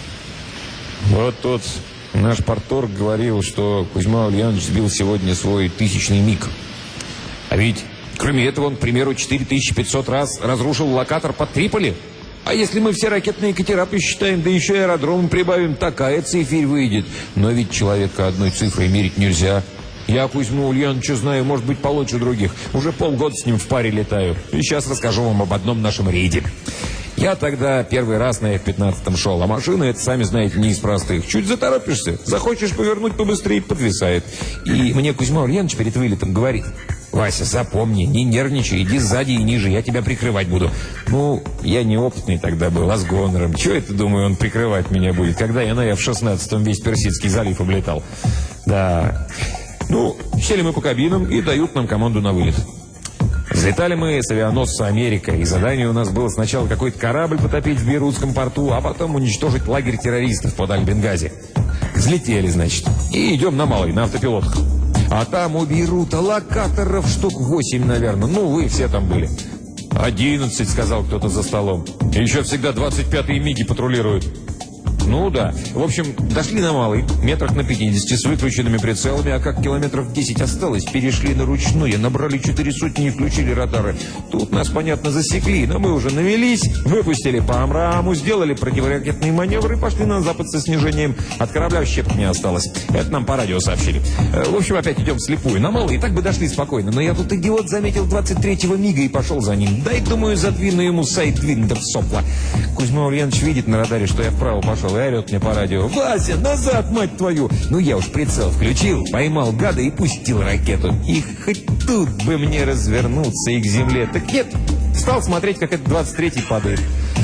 Вот тут наш парторг говорил, что Кузьма Ульянович сбил сегодня свой тысячный миг. А ведь, кроме этого, он, к примеру, четыре тысячи пятьсот раз разрушил локатор под Триполи. А если мы все ракетные катера посчитаем, да еще и аэродром прибавим, такая цифрь выйдет. Но ведь человека одной цифрой мерить нельзя. Я Кузьму Ульяновича знаю, может быть, получше других. Уже полгода с ним в паре летаю. И сейчас расскажу вам об одном нашем рейде. Я тогда первый раз на эф пятнадцать шел, а машина, это, сами знаете, не из простых. Чуть заторопишься, захочешь повернуть побыстрее, подвисает. И мне Кузьма Ульянович перед вылетом говорит: «Вася, запомни, не нервничай, иди сзади и ниже, я тебя прикрывать буду». Ну, я неопытный тогда был, а с гонором. Чего это, думаю, он прикрывать меня будет, когда я на эф шестнадцать весь Персидский залив облетал? Да. Ну, сели мы по кабинам и дают нам команду на вылет. Взлетали мы с авианосца «Америка», и задание у нас было сначала какой-то корабль потопить в Бейрутском порту, а потом уничтожить лагерь террористов под Аль-Бенгази. Взлетели, значит, и идем на малый, на автопилотах. А там у Бейрута локаторов штук восемь, наверное. Ну, вы все там были. «Одиннадцать», — сказал кто-то за столом. И еще всегда двадцать пятые миги патрулируют. Ну да. В общем, дошли на малый, метрах на пятидесяти, с выключенными прицелами, а как километров десять осталось, перешли на ручную, набрали четыре сотни и включили радары. Тут нас, понятно, засекли, но мы уже навелись, выпустили по Амраму, сделали противоракетные маневры и пошли на запад со снижением. От корабля щепок не осталось. Это нам по радио сообщили. В общем, опять идем вслепую. На малый и так бы дошли спокойно, но я тут, идиот, заметил двадцать третьего мига и пошел за ним. Дай, думаю, задвину ему сайдвиндер в сопло. Кузьма Ульянович видит на радаре, что я вправо пошел, и орет мне по радио: «Вася, назад, мать твою!» Ну, я уж прицел включил, поймал гада и пустил ракету. И хоть тут бы мне развернуться и к земле. Так нет, стал смотреть, как этот двадцать третий падает.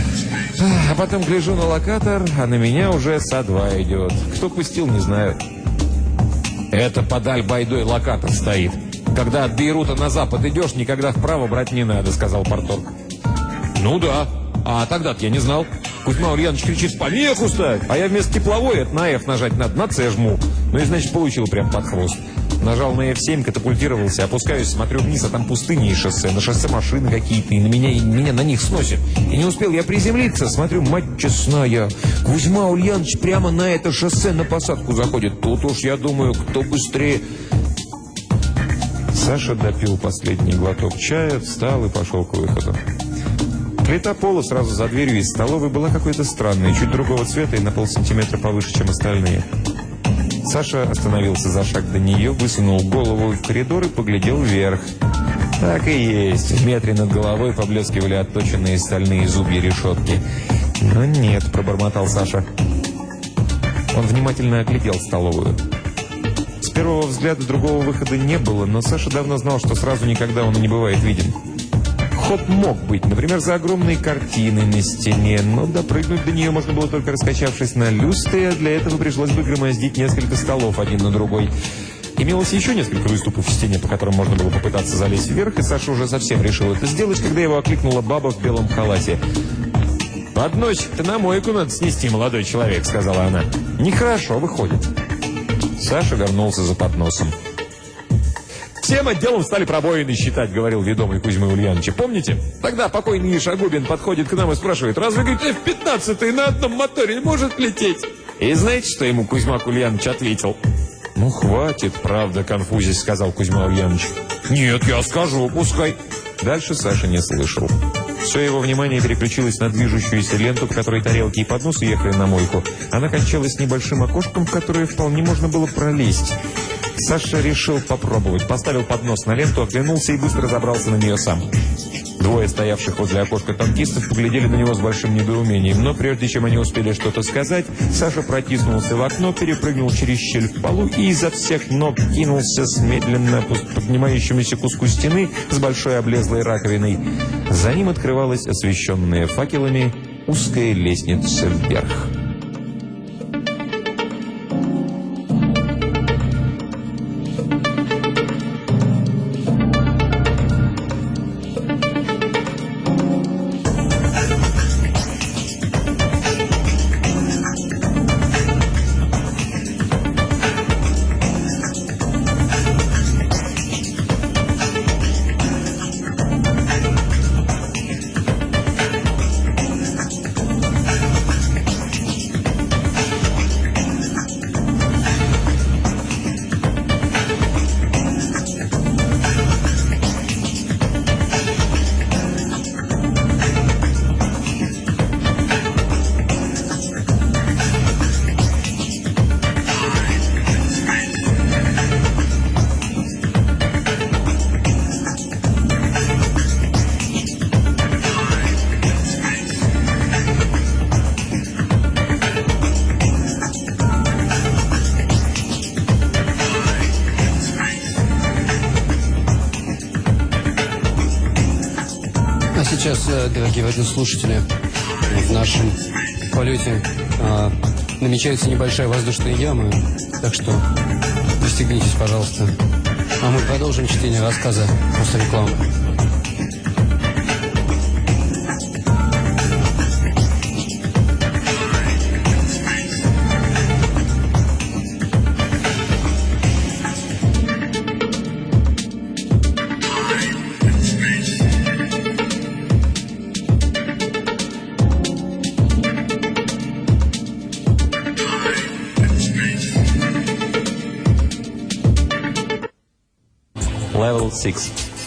А потом гляжу на локатор, а на меня уже СА два идет. Кто пустил, не знаю. Это под Аль-Байдой локатор стоит. Когда от Бейрута на запад идешь, никогда вправо брать не надо, сказал парторг. Ну да. А тогда-то я не знал. Кузьма Ульянович кричит: «Помеху ставь!» А я вместо тепловой это на F нажать надо, на C жму. Ну и значит получил прям под хвост. Нажал на эф семь, катапультировался, опускаюсь, смотрю вниз, а там пустыня и шоссе. На шоссе машины какие-то, и на меня, и меня на них сносит. И не успел я приземлиться, смотрю, мать честная, Кузьма Ульянович прямо на это шоссе на посадку заходит. Тут уж я думаю, кто быстрее... Саша допил последний глоток чая, встал и пошел к выходу. Плита пола сразу за дверью из столовой была какой-то странной, чуть другого цвета и на полсантиметра повыше, чем остальные. Саша остановился за шаг до нее, высунул голову в коридор и поглядел вверх. Так и есть. В метре над головой поблескивали отточенные стальные зубья решетки. «Но нет», — пробормотал Саша. Он внимательно оглядел столовую. С первого взгляда другого выхода не было, но Саша давно знал, что сразу никогда он и не бывает виден. Ход мог быть, например, за огромной картиной на стене, но допрыгнуть до нее можно было только раскачавшись на люстре, а для этого пришлось бы громоздить несколько столов один на другой. Имелось еще несколько выступов в стене, по которым можно было попытаться залезть вверх, и Саша уже совсем решил это сделать, когда его окликнула баба в белом халате. «Подносик-то на мойку надо снести, молодой человек», — сказала она. «Нехорошо выходит». Саша вернулся за подносом. «Всем отделом стали пробоины считать», — говорил ведомый Кузьмы Ульяновича. «Помните? Тогда покойный Шагубин подходит к нам и спрашивает: разве, говорит, эф пятнадцать на одном моторе может лететь?» И знаете, что ему Кузьма Ульянович ответил? «Ну, хватит, правда, конфузись», — сказал Кузьма Ульянович. «Нет, я скажу, пускай». Дальше Саша не слышал. Все его внимание переключилось на движущуюся ленту, по которой тарелки и подносы ехали на мойку. Она кончалась небольшим окошком, в которое вполне можно было пролезть. Саша решил попробовать. Поставил поднос на ленту, оглянулся и быстро забрался на нее сам. Двое стоявших возле окошка танкистов поглядели на него с большим недоумением. Но прежде чем они успели что-то сказать, Саша протиснулся в окно, перепрыгнул через щель в полу и изо всех ног кинулся с медленно поднимающимся куску стены с большой облезлой раковиной. За ним открывалась освещенная факелами узкая лестница вверх. Сейчас, дорогие радиослушатели, в нашем полете а, намечается небольшая воздушная яма, так что пристегнитесь, пожалуйста. А мы продолжим чтение рассказа после рекламы. Level шесть.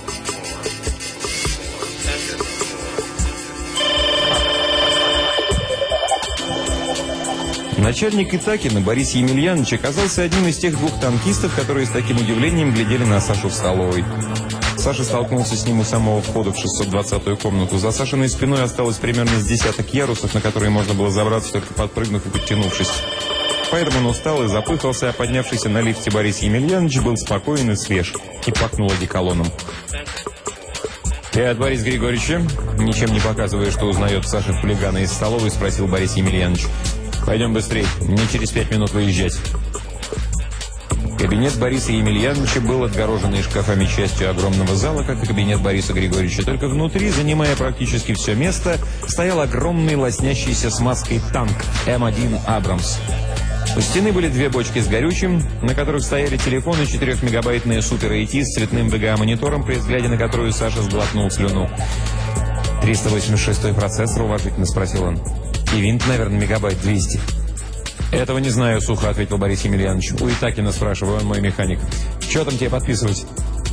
Начальник Итакина Борис Емельянович оказался одним из тех двух танкистов, которые с таким удивлением глядели на Сашу в столовой. Саша столкнулся с ним у самого входа в шестьсот двадцатую комнату. За Сашиной спиной осталось примерно с десяток ярусов, на которые можно было забраться, только подпрыгнув и подтянувшись. Поэтому он устал и запыхался, а поднявшийся на лифте Борис Емельянович был спокоен и свеж, и пахнул одеколоном. «Ты от Бориса Григорьевича?» Ничем не показывая, что узнает Саша хулигана из столовой, спросил Борис Емельянович. «Пойдем быстрее, мне через пять минут выезжать». Кабинет Бориса Емельяновича был отгороженный шкафами частью огромного зала, как и кабинет Бориса Григорьевича. Только внутри, занимая практически все место, стоял огромный лоснящийся смазкой танк эм один «Абрамс». У стены были две бочки с горючим, на которых стояли телефоны, четырехмегабайтные Супер эй ти с цветным ви G эй-монитором, при взгляде на которую Саша сглотнул слюну. «триста восемьдесят шестой процессор?» – уважительно спросил он. «И винт, наверное, мегабайт двести». «Этого не знаю», – сухо ответил Борис Емельянович. «У Итакина спрашиваю, он мой механик. Что там тебе подписывать?»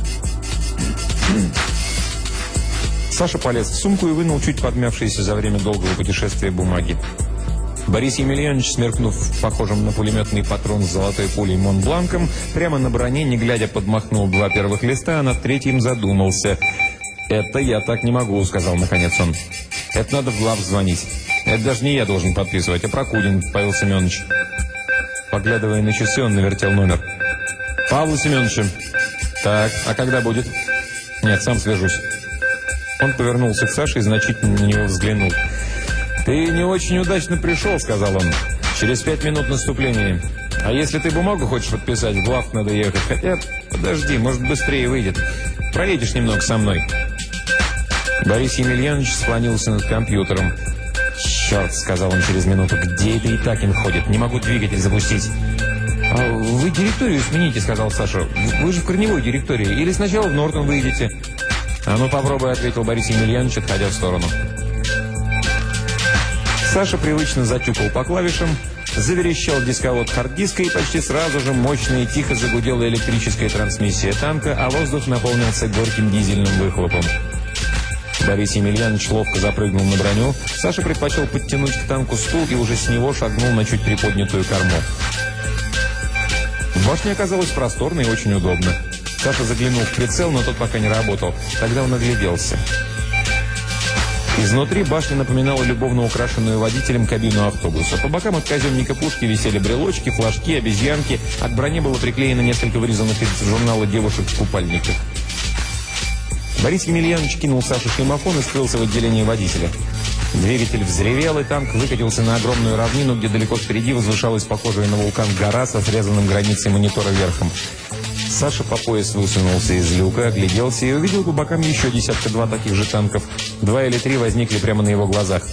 Саша полез в сумку и вынул чуть подмявшиеся за время долгого путешествия бумаги. Борис Емельянович, смеркнув похожим на пулеметный патрон с золотой пулей Монбланком, прямо на броне, не глядя, подмахнул два первых листа, а над третьим задумался. «Это я так не могу», — сказал наконец он. «Это надо в глав звонить. Это даже не я должен подписывать, а Прокудин Павел Семенович». Поглядывая на часы, он навертел номер. «Павла Семеновича». «Так, а когда будет?» «Нет, сам свяжусь». Он повернулся к Саше и значительно на него взглянул. «Ты не очень удачно пришел», — сказал он. «Через пять минут наступления. А если ты бумагу хочешь подписать, в глав надо ехать. Хотя, подожди, может, быстрее выйдет. Проедешь немного со мной». Борис Емельянович склонился над компьютером. «Черт», — сказал он через минуту, — «где это Итакин ходит? Не могу двигатель запустить». «А вы директорию смените», — сказал Саша. «Вы же в корневой директории. Или сначала в Нортон выйдете». «А ну попробуй», — ответил Борис Емельянович, отходя в сторону. Саша привычно затюкал по клавишам, заверещал дисковод хард-диска, и почти сразу же мощно и тихо загудела электрическая трансмиссия танка, а воздух наполнился горьким дизельным выхлопом. Борис Емельянович ловко запрыгнул на броню. Саша предпочел подтянуть к танку стул и уже с него шагнул на чуть приподнятую корму. Башня оказалась просторной и очень удобно. Саша заглянул в прицел, но тот пока не работал. Тогда он огляделся. Изнутри башня напоминала любовно украшенную водителем кабину автобуса. По бокам от казенника пушки висели брелочки, флажки, обезьянки. От брони было приклеено несколько вырезанных из журнала девушек в купальниках. Борис Емельянович кинул Саше шлемофон и скрылся в отделении водителя. Двигатель взревел, и танк выкатился на огромную равнину, где далеко впереди возвышалась похожая на вулкан гора со срезанным границей монитора верхом. Саша по пояс высунулся из люка, огляделся и увидел по бокам еще десятка-два таких же танков. Два или три возникли прямо на его глазах.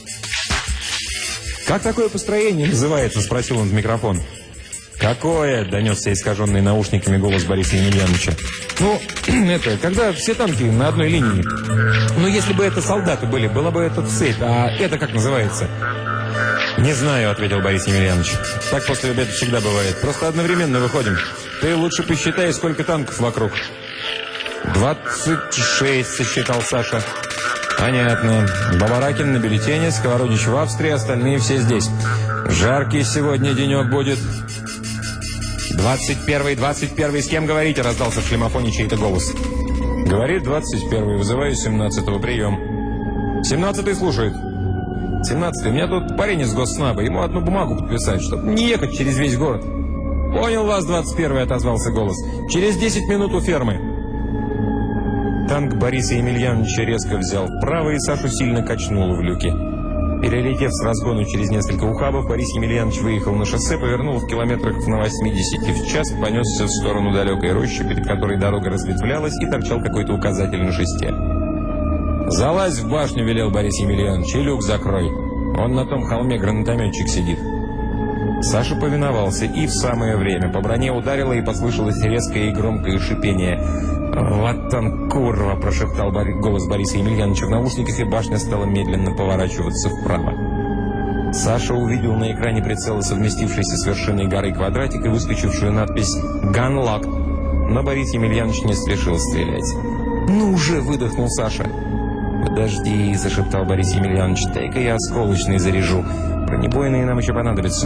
«Как такое построение называется?» – спросил он в микрофон. «Какое?» – донесся искаженный наушниками голос Бориса Емельяновича. «Ну, это, когда все танки на одной линии. Ну, если бы это солдаты были, была бы это цепь, а это как называется?» «Не знаю», — ответил Борис Емельянович. «Так после обеда всегда бывает. Просто одновременно выходим. Ты лучше посчитай, сколько танков вокруг». «Двадцать шесть», — сосчитал Саша. «Понятно. Бабаракин на бюллетене, Сковородич в Австрии, остальные все здесь. Жаркий сегодня денек будет». «Двадцать первый, двадцать первый, с кем говорите?» — раздался в шлемофоне чей-то голос. «Говорит двадцать первый, вызываю семнадцатого, прием». «Семнадцатый слушает». «семнадцатый, у меня тут парень из Госснаба, ему одну бумагу подписать, чтобы не ехать через весь город». «Понял вас, двадцать первый», — отозвался голос. «Через десять минут у фермы». Танк Бориса Емельяновича резко взял вправо, и Сашу сильно качнуло в люке. Перелетев с разгону через несколько ухабов, Борис Емельянович выехал на шоссе, повернул в километрах на восьмидесяти в час, понесся в сторону далекой рощи, перед которой дорога разветвлялась, и торчал какой-то указатель на шесте. «Залазь в башню», — велел Борис Емельянович, — «и люк закрой. Он на том холме гранатометчик сидит». Саша повиновался, и в самое время по броне ударило, и послышалось резкое и громкое шипение. «Вот он, курва!» – прошептал голос Бориса Емельяновича в наушниках, и башня стала медленно поворачиваться вправо. Саша увидел на экране прицела совместившийся с вершиной горы квадратик и выскочившую надпись «Gun Locked». Но Борис Емельянович не спешил стрелять. «Ну уже!» – выдохнул Саша. «Подожди!» – зашептал Борис Емельянович. «Дай-ка я осколочный заряжу. Бронебойные нам еще понадобятся».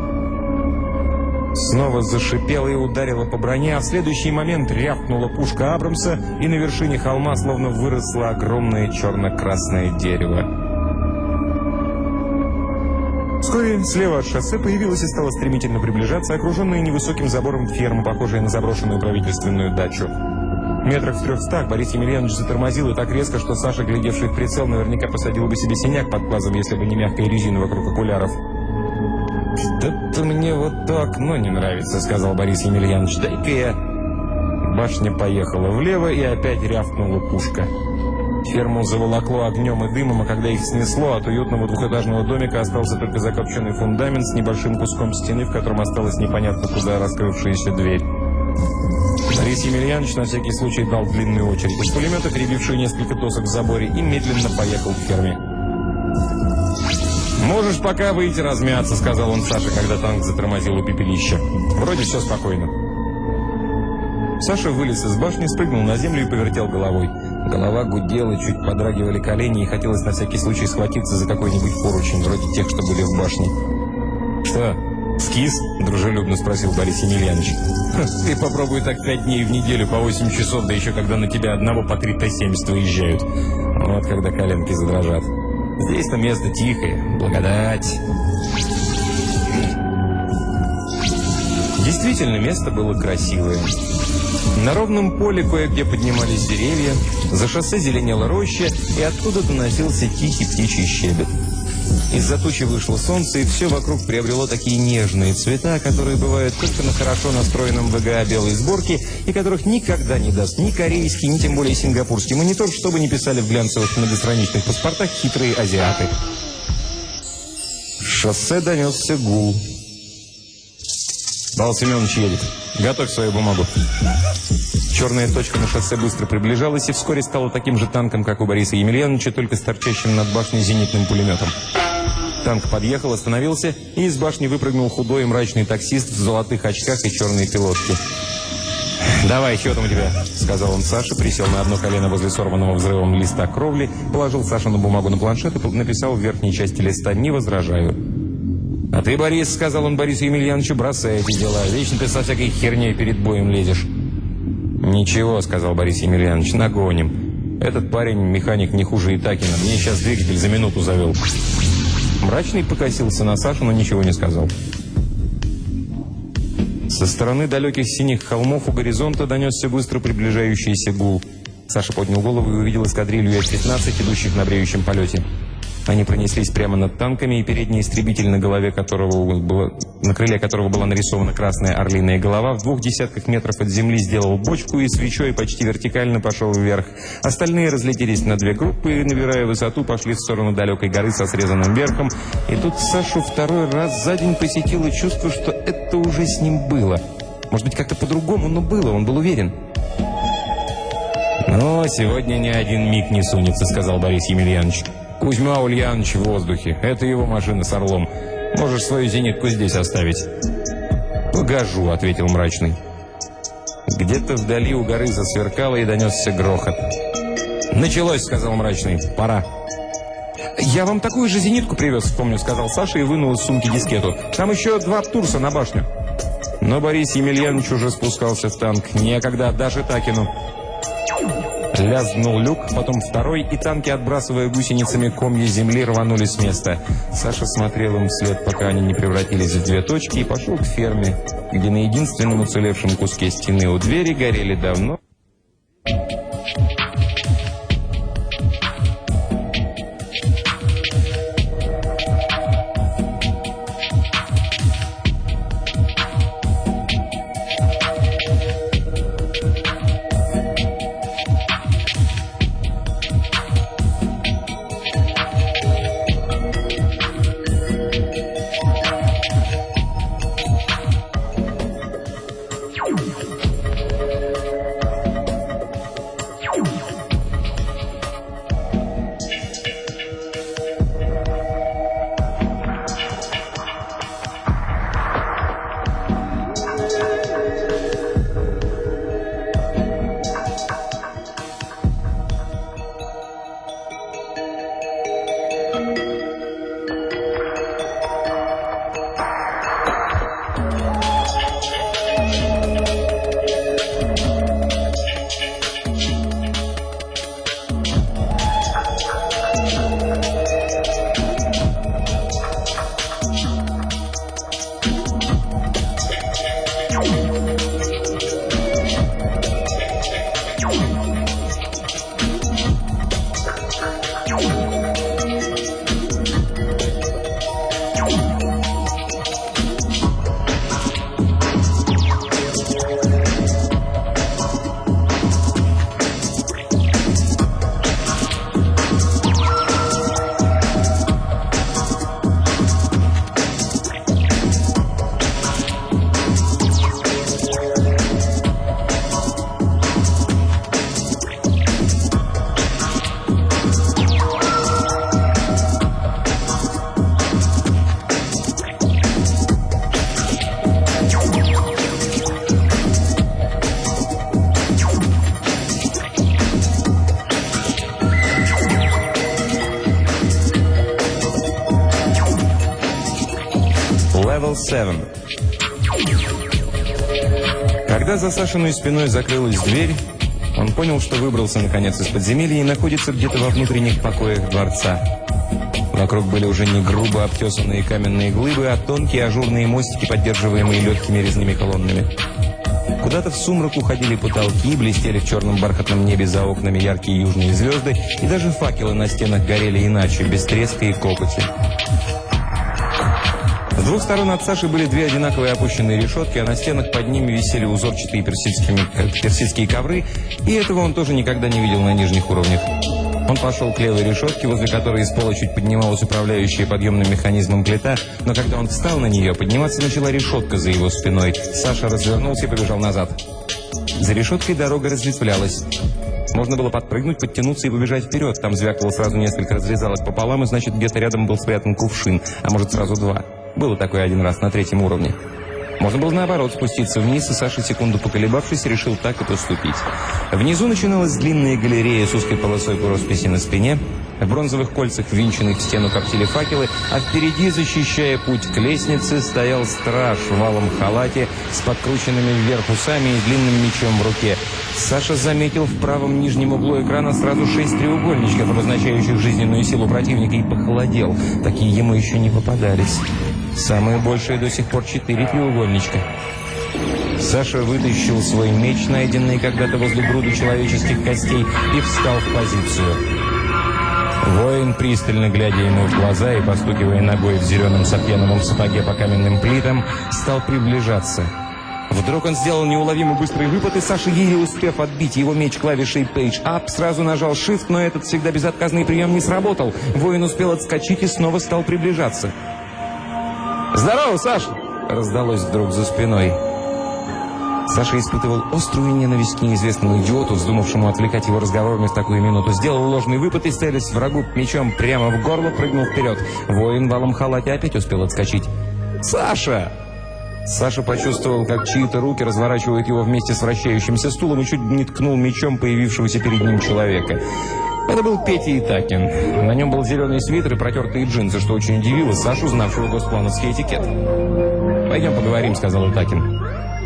Снова зашипело и ударило по броне, а в следующий момент рявкнула пушка Абрамса, и на вершине холма словно выросло огромное черно-красное дерево. Вскоре слева от шоссе появилась и стала стремительно приближаться окруженная невысоким забором ферма, похожая на заброшенную правительственную дачу. Метрах в трехстах Борис Емельянович затормозил и так резко, что Саша, глядевший в прицел, наверняка посадил бы себе синяк под глазом, если бы не мягкая резина вокруг окуляров. «Что-то мне вот то окно не нравится», — сказал Борис Емельянович. «Дай-ка я...» Башня поехала влево, и опять рявкнула пушка. Ферму заволокло огнем и дымом, а когда их снесло, от уютного двухэтажного домика остался только закопченный фундамент с небольшим куском стены, в котором осталась непонятно куда раскрывшаяся дверь. Борис Емельянович на всякий случай дал длинную очередь из пулемета, перебившую несколько досок в заборе, и медленно поехал к ферме. «Можешь пока выйти размяться», — сказал он Саше, когда танк затормозил у пепелища. «Вроде все спокойно». Саша вылез из башни, спрыгнул на землю и повертел головой. Голова гудела, чуть подрагивали колени, и хотелось на всякий случай схватиться за какой-нибудь поручень, вроде тех, что были в башне. «Что, скис?» – дружелюбно спросил Борис Емельянович. «Ты попробуй так пять дней в неделю по восемь часов, да еще когда на тебя одного по три Т семьдесят выезжают. Вот когда коленки задрожат. Здесь-то место тихое, благодать». Действительно, место было красивое. На ровном поле кое-где поднимались деревья, за шоссе зеленела роща, и оттуда доносился тихий птичий щебет. Из-за тучи вышло солнце, и все вокруг приобрело такие нежные цвета, которые бывают только на хорошо настроенном ВГА белой сборки, и которых никогда не даст ни корейский, ни тем более сингапурский монитор, чтобы не писали в глянцевых многостраничных паспортах хитрые азиаты. С шоссе донесся гул. «Павел Семенович едет. Готовь свою бумагу». Черная точка на шоссе быстро приближалась и вскоре стала таким же танком, как у Бориса Емельяновича, только с торчащим над башней зенитным пулеметом. Танк подъехал, остановился, и из башни выпрыгнул худой и мрачный таксист в золотых очках и черной пилотке. «Давай, что там у тебя?» — сказал он Саше, присел на одно колено возле сорванного взрывом листа кровли, положил Сашину бумагу на планшет и написал в верхней части листа «Не возражаю». «А ты, Борис, — сказал он Борису Емельяновичу, — бросай эти дела. Вечно ты со всякой херней перед боем лезешь». «Ничего, — сказал Борис Емельянович, — нагоним. Этот парень, механик, не хуже Итакина. Мне сейчас двигатель за минуту завел». Мрачный покосился на Сашу, но ничего не сказал. Со стороны далеких синих холмов у горизонта донесся быстро приближающийся гул. Саша поднял голову и увидел эскадрилью Эс пятнадцать, идущих на бреющем полете. Они пронеслись прямо над танками, и передний истребитель, на голове которого было, на крыле которого была нарисована красная орлиная голова, в двух десятках метров от земли сделал бочку и свечой почти вертикально пошел вверх. Остальные разлетелись на две группы и, набирая высоту, пошли в сторону далекой горы со срезанным верхом. И тут Сашу второй раз за день посетило чувство, что это уже с ним было. Может быть, как-то по-другому, но было, он был уверен. «Ну, сегодня ни один миг не сунется», — сказал Борис Емельянович. «Кузьма Ульянович в воздухе. Это его машина с орлом. Можешь свою зенитку здесь оставить». «Погожу», — ответил мрачный. Где-то вдали у горы засверкало и донесся грохот. «Началось», — сказал мрачный. «Пора». «Я вам такую же зенитку привез, помню», — сказал Саша и вынул из сумки дискету. «Там еще два Птурса на башню». Но Борис Емельянович уже спускался в танк. «Некогда, даже Такину». Лязгнул люк, потом второй, и танки, отбрасывая гусеницами комья земли, рванули с места. Саша смотрел им вслед, пока они не превратились в две точки, и пошел к ферме, где на единственном уцелевшем куске стены у двери горели давно... Level семь. Когда за Сашиной спиной закрылась дверь, он понял, что выбрался наконец из подземелья и находится где-то во внутренних покоях дворца. Вокруг были уже не грубо обтесанные каменные глыбы, а тонкие ажурные мостики, поддерживаемые легкими резными колоннами. Куда-то в сумрак уходили потолки, блестели в черном бархатном небе за окнами яркие южные звезды, и даже факелы на стенах горели иначе, без треска и копоти. С двух сторон от Саши были две одинаковые опущенные решетки, а на стенах под ними висели узорчатые персидские, персидские ковры, и этого он тоже никогда не видел на нижних уровнях. Он пошел к левой решетке, возле которой из пола чуть поднималась управляющая подъемным механизмом плита, но когда он встал на нее, подниматься начала решетка за его спиной. Саша развернулся и побежал назад. За решеткой дорога разветвлялась. Можно было подпрыгнуть, подтянуться и побежать вперед. Там звякало сразу несколько разрезалок пополам, и значит, где-то рядом был спрятан кувшин, а может, сразу два. Было такое один раз на третьем уровне. Можно было наоборот спуститься вниз, и Саша, секунду поколебавшись, решил так и поступить. Внизу начиналась длинная галерея с узкой полосой по росписи на спине. В бронзовых кольцах, ввинченных в стену, коптили факелы, а впереди, защищая путь к лестнице, стоял страж в валом халате с подкрученными вверх усами и длинным мечом в руке. Саша заметил в правом нижнем углу экрана сразу шесть треугольничков, обозначающих жизненную силу противника, и похолодел. Такие ему еще не попадались. Самые большие до сих пор четыре треугольничка. Саша вытащил свой меч, найденный когда-то возле груды человеческих костей, и встал в позицию. Воин, пристально глядя ему в глаза и постукивая ногой в зеленом сапьяновом сапоге по каменным плитам, стал приближаться. Вдруг он сделал неуловимо быстрый выпад, и Саша, еле успев отбить его меч клавишей Page Up, сразу нажал Shift, но этот всегда безотказный прием не сработал. Воин успел отскочить и снова стал приближаться. «Здорово, Саша!» — раздалось вдруг за спиной. Саша испытывал острую ненависть к неизвестному идиоту, вздумавшему отвлекать его разговорами в такую минуту. Сделал ложный выпад и, целясь врагу мечом прямо в горло, прыгнул вперед. Воин в алом халате опять успел отскочить. «Саша!» Саша почувствовал, как чьи-то руки разворачивают его вместе с вращающимся стулом, и чуть не ткнул мечом появившегося перед ним человека. Это был Петя Итакин. На нем был зеленый свитер и протертые джинсы, что очень удивило Сашу, знавшего госплановский этикет. «Пойдем поговорим», — сказал Итакин.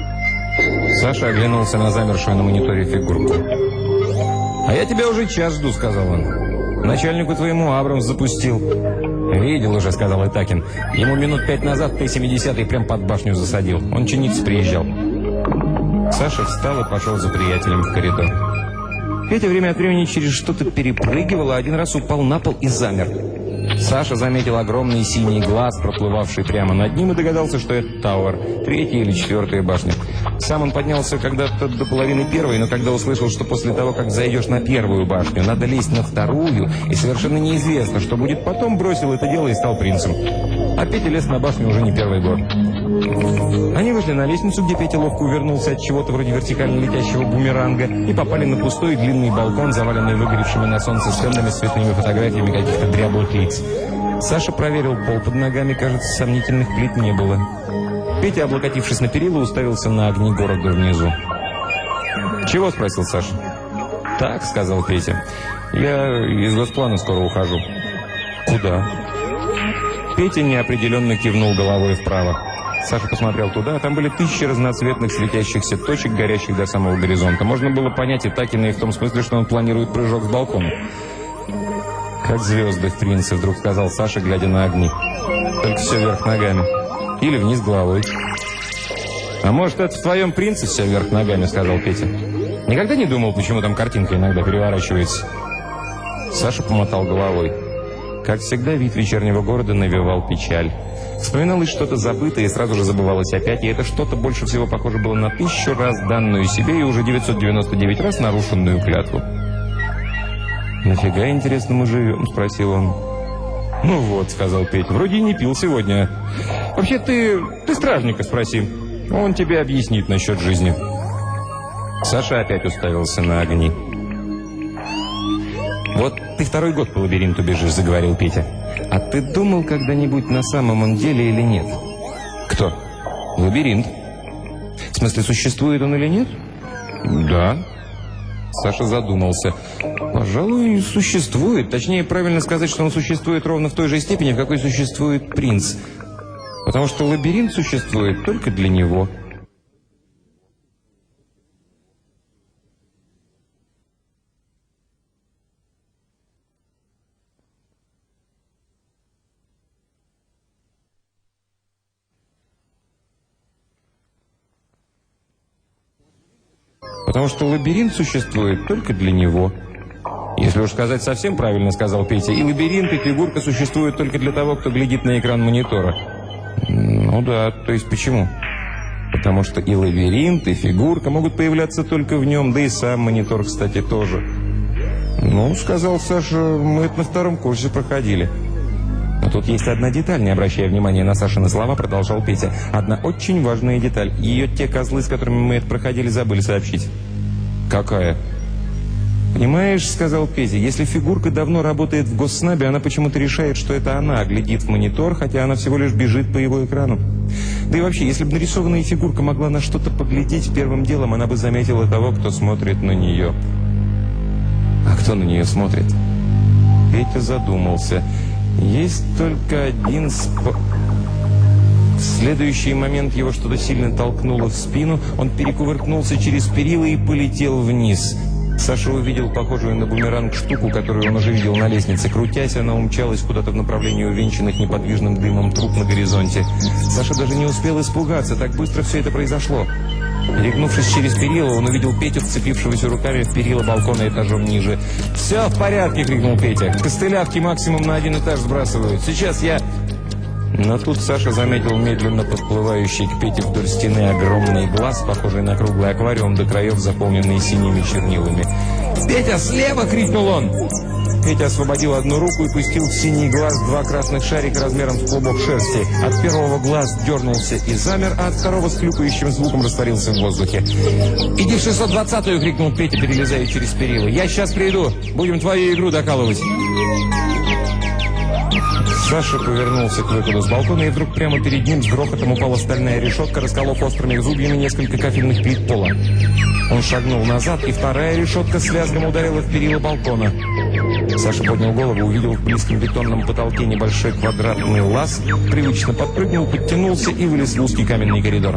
Саша оглянулся на замершую на мониторе фигурку. «А я тебя уже час жду», — сказал он. «Начальнику твоему Абрамс запустил». «Видел уже», — сказал Итакин. «Ему минут пять назад Т семьдесят прям под башню засадил. Он чиниться приезжал». Саша встал и пошел за приятелем в коридор. Петя время от времени через что-то перепрыгивал, а один раз упал на пол и замер. Саша заметил огромный синий глаз, проплывавший прямо над ним, и догадался, что это Тауэр, третья или четвертая башня. Сам он поднялся когда-то до половины первой, но когда услышал, что после того, как зайдешь на первую башню, надо лезть на вторую, и совершенно неизвестно, что будет потом, бросил это дело и стал принцем. А Петя лез на башню уже не первый год. Они вышли на лестницу, где Петя ловко увернулся от чего-то вроде вертикально летящего бумеранга, и попали на пустой длинный балкон, заваленный выгоревшими на солнце стендами с цветными фотографиями каких-то дряблых лиц. Саша проверил пол под ногами, кажется, сомнительных плит не было. Петя, облокотившись на перила, уставился на огни города внизу. «Чего?» — спросил Саша. «Так», — сказал Петя. «Я из госплана скоро ухожу». «Куда?» Петя неопределенно кивнул головой вправо. Саша посмотрел туда, а там были тысячи разноцветных светящихся точек, горящих до самого горизонта. Можно было понять Итакина и в том смысле, что он планирует прыжок с балкона. «Как звезды в принце», — вдруг сказал Саша, глядя на огни. «Только все вверх ногами. Или вниз головой». «А может, это в твоем принце все вверх ногами», — сказал Петя. «Никогда не думал, почему там картинка иногда переворачивается?» Саша помотал головой. Как всегда, вид вечернего города навевал печаль. Вспоминалось что-то забытое и сразу же забывалось опять, и это что-то больше всего похоже было на тысячу раз данную себе и уже девятьсот девяносто девять раз нарушенную клятву. «Нафига, интересно, мы живем?» – спросил он. «Ну вот», – сказал Петя, – «вроде и не пил сегодня. Вообще, ты, ты стражника спроси, он тебе объяснит насчет жизни». Саша опять уставился на огни. «Вот ты второй год по лабиринту бежишь», — заговорил Петя. «А ты думал когда-нибудь на самом он деле или нет?» «Кто?» «Лабиринт». «В смысле, существует он или нет?» «Да». Саша задумался. «Пожалуй, существует. Точнее, правильно сказать, что он существует ровно в той же степени, в какой существует принц. Потому что лабиринт существует только для него. Потому что лабиринт существует только для него. Если уж сказать совсем правильно, сказал Петя, и лабиринт, и фигурка существуют только для того, кто глядит на экран монитора. Ну да, то есть почему? Потому что и лабиринт, и фигурка могут появляться только в нем, да и сам монитор, кстати, тоже. Ну, сказал Саша, мы это на втором курсе проходили. Но тут есть одна деталь, не обращая внимания на Сашины слова, продолжал Петя. Одна очень важная деталь. Ее те козлы, с которыми мы это проходили, забыли сообщить. Какая? «Понимаешь, — сказал Петя, — если фигурка давно работает в Госснабе, она почему-то решает, что это она глядит в монитор, хотя она всего лишь бежит по его экрану. Да и вообще, если бы нарисованная фигурка могла на что-то поглядеть, первым делом она бы заметила того, кто смотрит на нее». «А кто на нее смотрит?» Петя задумался. «Есть только один спо...» В следующий момент его что-то сильно толкнуло в спину, он перекувыркнулся через перила и полетел вниз. Саша увидел похожую на бумеранг штуку, которую он уже видел на лестнице. Крутясь, она умчалась куда-то в направлении увенчанных неподвижным дымом труб на горизонте. Саша даже не успел испугаться, так быстро все это произошло. Перегнувшись через перила, он увидел Петю, вцепившегося руками в перила балкона этажом ниже. «Все в порядке!» — крикнул Петя. «Костылявки максимум на один этаж сбрасывают. Сейчас я...» Но тут Саша заметил медленно подплывающий к Пете вдоль стены огромный глаз, похожий на круглый аквариум, до краев заполненный синими чернилами. «Петя, слева!» — крикнул он. Петя освободил одну руку и пустил в синий глаз два красных шарика размером с клубок шерсти. От первого глаз дернулся и замер, а от второго с хлюпающим звуком растворился в воздухе. «Иди в шестьсот двадцатую!» — крикнул Петя, перелезая через перила. «Я сейчас приду! Будем твою игру докалывать!» Саша повернулся к выходу с балкона, и вдруг прямо перед ним с грохотом упала стальная решетка, расколов острыми зубьями несколько кафельных плит пола. Он шагнул назад, и вторая решетка с лязгом ударила в перила балкона. Саша поднял голову, увидел в близком бетонном потолке небольшой квадратный лаз, привычно подпрыгнул, подтянулся и вылез в узкий каменный коридор.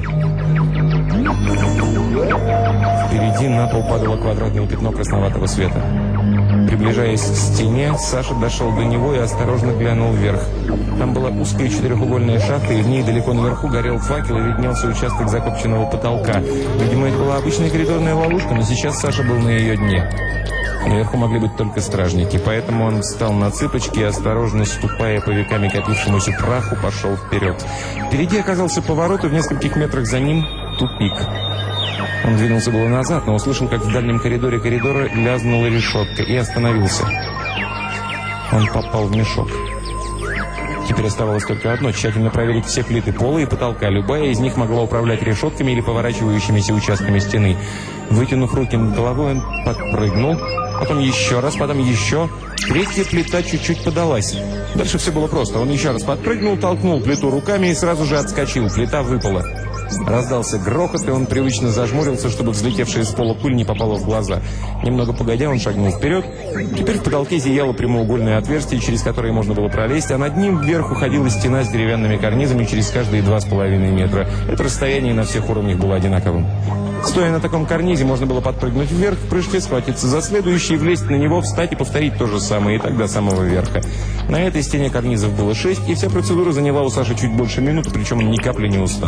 Впереди на пол падало квадратное пятно красноватого света. Приближаясь к стене, Саша дошел до него и осторожно глянул вверх. Там была узкая четырехугольная шахта, и в ней далеко наверху горел факел, и виднелся участок закопченного потолка. Видимо, это была обычная коридорная ловушка, но сейчас Саша был на ее дне. Наверху могли быть только стражники, поэтому он встал на цыпочки и, осторожно ступая по веками копившемуся праху, пошел вперед. Впереди оказался поворот, и в нескольких метрах за ним тупик. Он двинулся было назад, но услышал, как в дальнем коридоре коридора лязнула решетка, и остановился. Он попал в мешок. Теперь оставалось только одно – тщательно проверить все плиты пола и потолка. Любая из них могла управлять решетками или поворачивающимися участками стены. Вытянув руки над головой, он подпрыгнул, потом еще раз, потом еще. Третья плита чуть-чуть подалась. Дальше все было просто. Он еще раз подпрыгнул, толкнул плиту руками и сразу же отскочил. Плита выпала. Раздался грохот, и он привычно зажмурился, чтобы взлетевшая из пола пыль не попала в глаза. Немного погодя, он шагнул вперед. Теперь в потолке зияло прямоугольное отверстие, через которое можно было пролезть, а над ним вверх уходила стена с деревянными карнизами через каждые два с половиной метра. Это расстояние на всех уровнях было одинаковым. Стоя на таком карнизе, можно было подпрыгнуть вверх, в прыжке схватиться за следующий, влезть на него, встать и повторить то же самое, и так до самого верха. На этой стене карнизов было шесть, и вся процедура заняла у Саши чуть больше минуты, причем он ни капли не устал.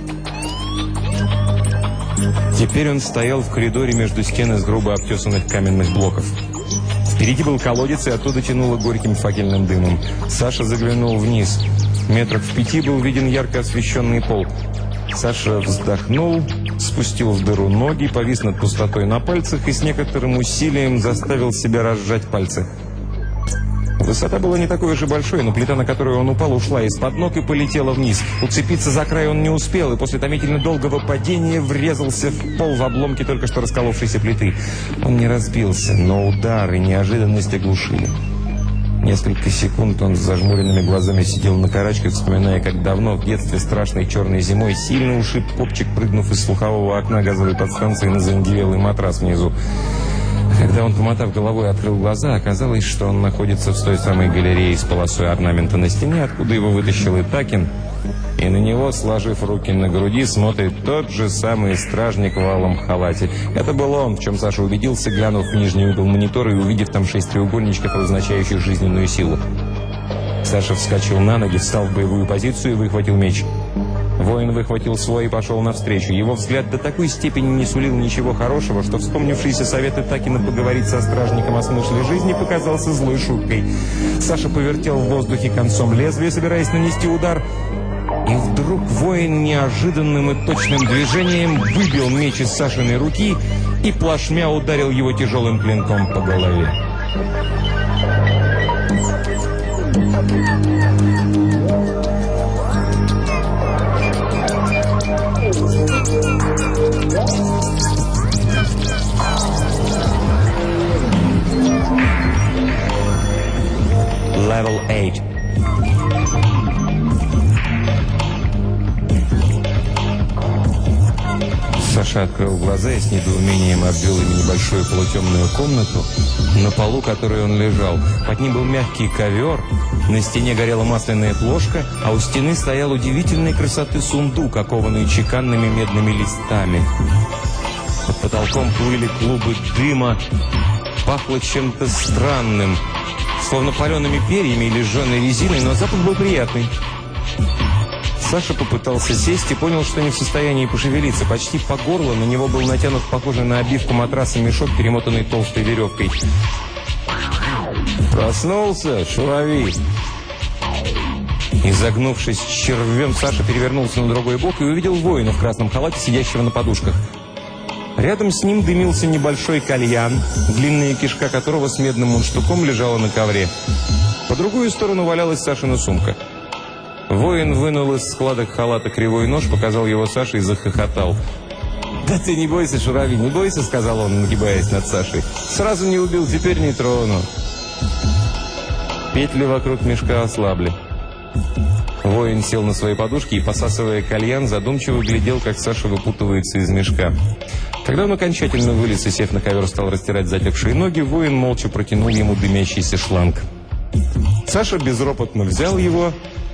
Теперь он стоял в коридоре между стен из грубо обтесанных каменных блоков. Впереди был колодец, и оттуда тянуло горьким факельным дымом. Саша заглянул вниз. Метрах в пяти был виден ярко освещенный пол. Саша вздохнул, спустил в дыру ноги, повис над пустотой на пальцах и с некоторым усилием заставил себя разжать пальцы. Высота была не такой уж и большой, но плита, на которую он упал, ушла из-под ног и полетела вниз. Уцепиться за край он не успел, и после томительно долгого падения врезался в пол в обломки только что расколовшейся плиты. Он не разбился, но удар и неожиданность оглушили. Несколько секунд он с зажмуренными глазами сидел на карачках, вспоминая, как давно в детстве страшной черной зимой сильно ушиб копчик, прыгнув из слухового окна газовой подстанции на заиндевелый матрас внизу. Когда он, помотав головой, открыл глаза, оказалось, что он находится в той самой галерее с полосой орнамента на стене, откуда его вытащил Итакин, и на него, сложив руки на груди, смотрит тот же самый стражник в алом халате. Это был он, в чем Саша убедился, глянув в нижний угол монитора и увидев там шесть треугольничков, обозначающих жизненную силу. Саша вскочил на ноги, встал в боевую позицию и выхватил меч. Воин выхватил свой и пошел навстречу. Его взгляд до такой степени не сулил ничего хорошего, что вспомнившийся совет Итакина поговорить со стражником о смысле жизни показался злой шуткой. Саша повертел в воздухе концом лезвия, собираясь нанести удар. И вдруг воин неожиданным и точным движением выбил меч из Сашиной руки и плашмя ударил его тяжелым клинком по голове. Level eight. Саша открыл глаза и с недоумением обвел ими небольшую полутемную комнату, на полу которой он лежал. Под ним был мягкий ковер, на стене горела масляная плошка, а у стены стоял удивительной красоты сундук, окованный чеканными медными листами. Под потолком плыли клубы дыма, пахло чем-то странным, словно палеными перьями или жженой резиной, но запах был приятный. Саша попытался сесть и понял, что не в состоянии пошевелиться. Почти по горло на него был натянут похожий на обивку матраса мешок, перемотанный толстой веревкой. Проснулся, шурави. Изогнувшись червем, Саша перевернулся на другой бок и увидел воина в красном халате, сидящего на подушках. Рядом с ним дымился небольшой кальян, длинная кишка которого с медным мундштуком лежала на ковре. По другую сторону валялась Сашина сумка. Воин вынул из складок халата кривой нож, показал его Саше и захохотал. «Да ты не бойся, шурави, не бойся», — сказал он, нагибаясь над Сашей. «Сразу не убил, теперь не трону». Петли вокруг мешка ослабли. Воин сел на свои подушки и, посасывая кальян, задумчиво глядел, как Саша выпутывается из мешка. Когда он окончательно вылез и, сев на ковер, стал растирать затекшие ноги, воин молча протянул ему дымящийся шланг. Саша безропотно взял его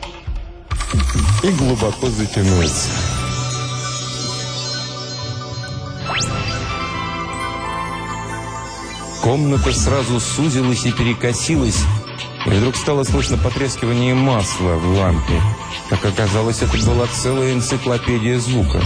и глубоко затянулся. Комната сразу сузилась и перекосилась, и вдруг стало слышно потрескивание масла в лампе. Как оказалось, это была целая энциклопедия звука.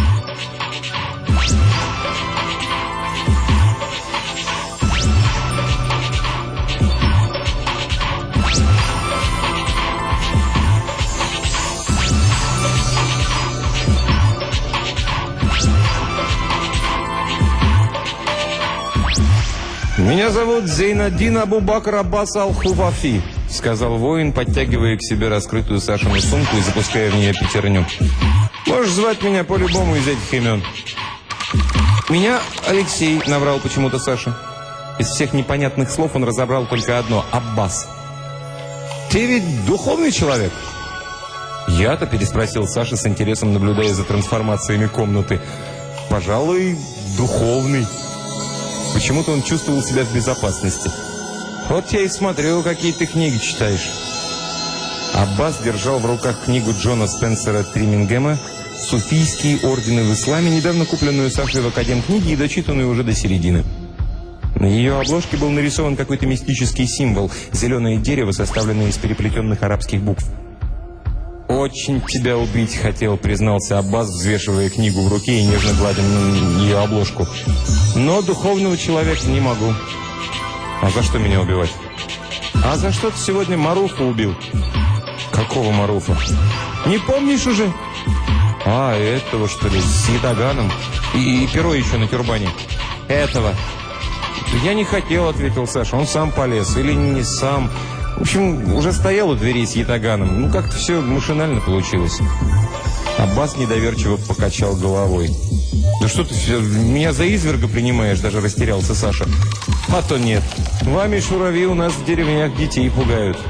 «Меня зовут Зейнаддин Абу-Бакр Аббас Аль-Хуфафи», — сказал воин, подтягивая к себе раскрытую Сашину сумку и запуская в нее пятерню. «Можешь звать меня по-любому из этих имен». «Меня Алексей», — наврал почему-то Саша. Из всех непонятных слов он разобрал только одно — Аббас. «Ты ведь духовный человек?» «Я-то?» — переспросил Саша с интересом, наблюдая за трансформациями комнаты. «Пожалуй, духовный». Почему-то он чувствовал себя в безопасности. «Вот я и смотрю, какие ты книги читаешь». Аббас держал в руках книгу Джона Спенсера Тримингема «Суфийские ордены в исламе», недавно купленную Сашей в академкниге и дочитанную уже до середины. На ее обложке был нарисован какой-то мистический символ – зеленое дерево, составленное из переплетенных арабских букв. «Очень тебя убить хотел», — признался Аббас, взвешивая книгу в руке и нежно гладя ее обложку. «Но духовного человека не могу». «А за что меня убивать?» «А за что ты сегодня Маруфа убил?» «Какого Маруфа?» «Не помнишь уже?» «А, этого, что ли, с ятаганом? И, и перо еще на тюрбане?» «Этого». «Я не хотел», — ответил Саша. «Он сам полез. Или не сам. В общем, уже стоял у дверей с ятаганом. Ну, как-то все машинально получилось». Аббас недоверчиво покачал головой. «Да что ты все, меня за изверга принимаешь?» — даже растерялся Саша. «А то нет. Вами, шурави, у нас в деревнях детей пугают».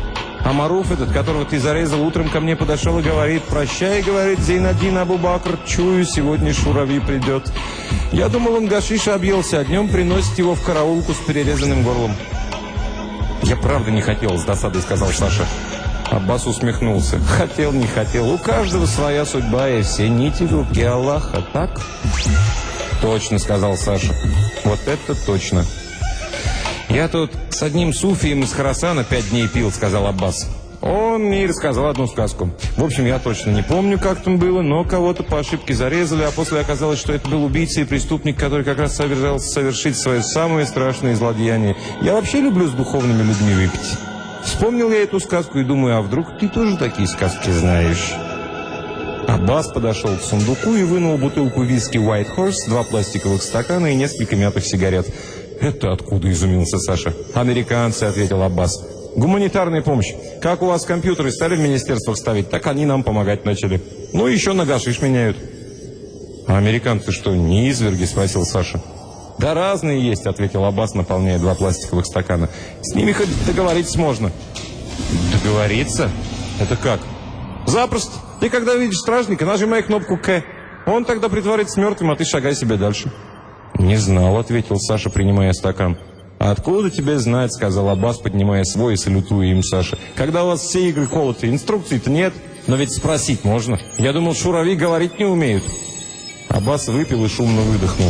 А Маруф этот, которого ты зарезал, утром ко мне подошел и говорит: «Прощай, — говорит, — Зейнаддин Абу-Бакр, чую, сегодня Шурави придет». Я думал, он гашиша объелся, а днем приносит его в караулку с перерезанным горлом. «Я правда не хотел», — с досадой сказал Саша. Аббас усмехнулся. «Хотел, не хотел. У каждого своя судьба, и все нити в руке Аллаха, так?» «Точно», — сказал Саша. «Вот это точно». «Я тут с одним суфием из Хорасана пять дней пил», — сказал Аббас. Он мне и рассказал одну сказку. В общем, я точно не помню, как там было, но кого-то по ошибке зарезали, а после оказалось, что это был убийца и преступник, который как раз собирался совершить свое самое страшное злодеяние. Я вообще люблю с духовными людьми выпить. Вспомнил я эту сказку и думаю, а вдруг ты тоже такие сказки знаешь? Аббас подошел к сундуку и вынул бутылку виски White Horse, два пластиковых стакана и несколько мятых сигарет. «Это откуда?» – изумился Саша. «Американцы», – ответил Аббас. «Гуманитарная помощь. Как у вас компьютеры стали в министерствах ставить, так они нам помогать начали. Ну, еще на гашиш меняют». «А американцы что, не изверги?» – спросил Саша. «Да разные есть», – ответил Аббас, наполняя два пластиковых стакана. «С ними хоть договориться можно». «Договориться? Это как?» «Запросто. Ты, когда видишь стражника, нажимай кнопку «К». Он тогда притворится мертвым, а ты шагай себе дальше». «Не знал», — ответил Саша, принимая стакан. «А откуда тебе знать?» — сказал Аббас, поднимая свой и салютуя им Саше. «Когда у вас все игры колоты, инструкций-то нет. Но ведь спросить можно. Я думал, шурави говорить не умеют». Аббас выпил и шумно выдохнул.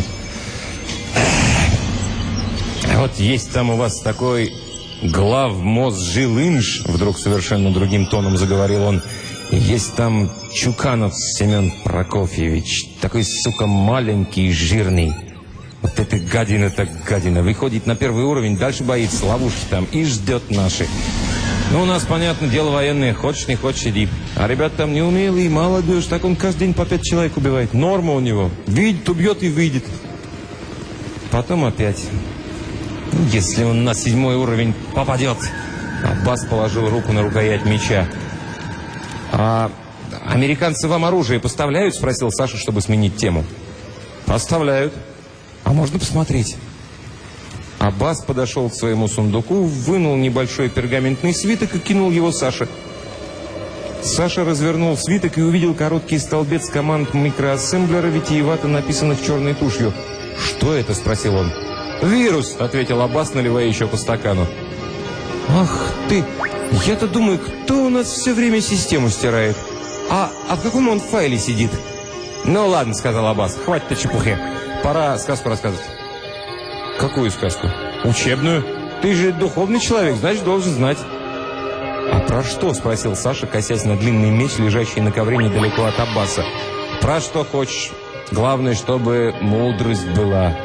«Вот есть там у вас такой главмоз Жилынж», — вдруг совершенно другим тоном заговорил он. «Есть там Чуканов Семен Прокофьевич, такой, сука, маленький и жирный. Вот эта гадина так гадина. Выходит на первый уровень, дальше боится, ловушки там и ждет наши. Ну, у нас, понятно, дело военное. Хочешь, не хочешь, иди. А ребят там неумелые, молодежь. Так он каждый день по пять человек убивает. Норма у него. Видит, убьет и выйдет. Потом опять. Если он на седьмой уровень попадет». Аббас положил руку на рукоять меча. «А американцы вам оружие поставляют?» — спросил Саша, чтобы сменить тему. «Поставляют. А можно посмотреть?» Аббас подошел к своему сундуку, вынул небольшой пергаментный свиток и кинул его Саше. Саша развернул свиток и увидел короткий столбец команд микроассемблера, витиевато написанных черной тушью. «Что это?» — спросил он. «Вирус», — ответил Аббас, наливая еще по стакану. «Ах ты! Я-то думаю, кто у нас все время систему стирает? А, а в каком он файле сидит?» «Ну ладно», — сказал Аббас, — «хватит-то чепухи. Пора сказку рассказывать». «Какую сказку?» «Учебную. Ты же духовный человек, значит, должен знать». «А про что?» — спросил Саша, косясь на длинный меч, лежащий на ковре недалеко от Аббаса. «Про что хочешь. Главное, чтобы мудрость была».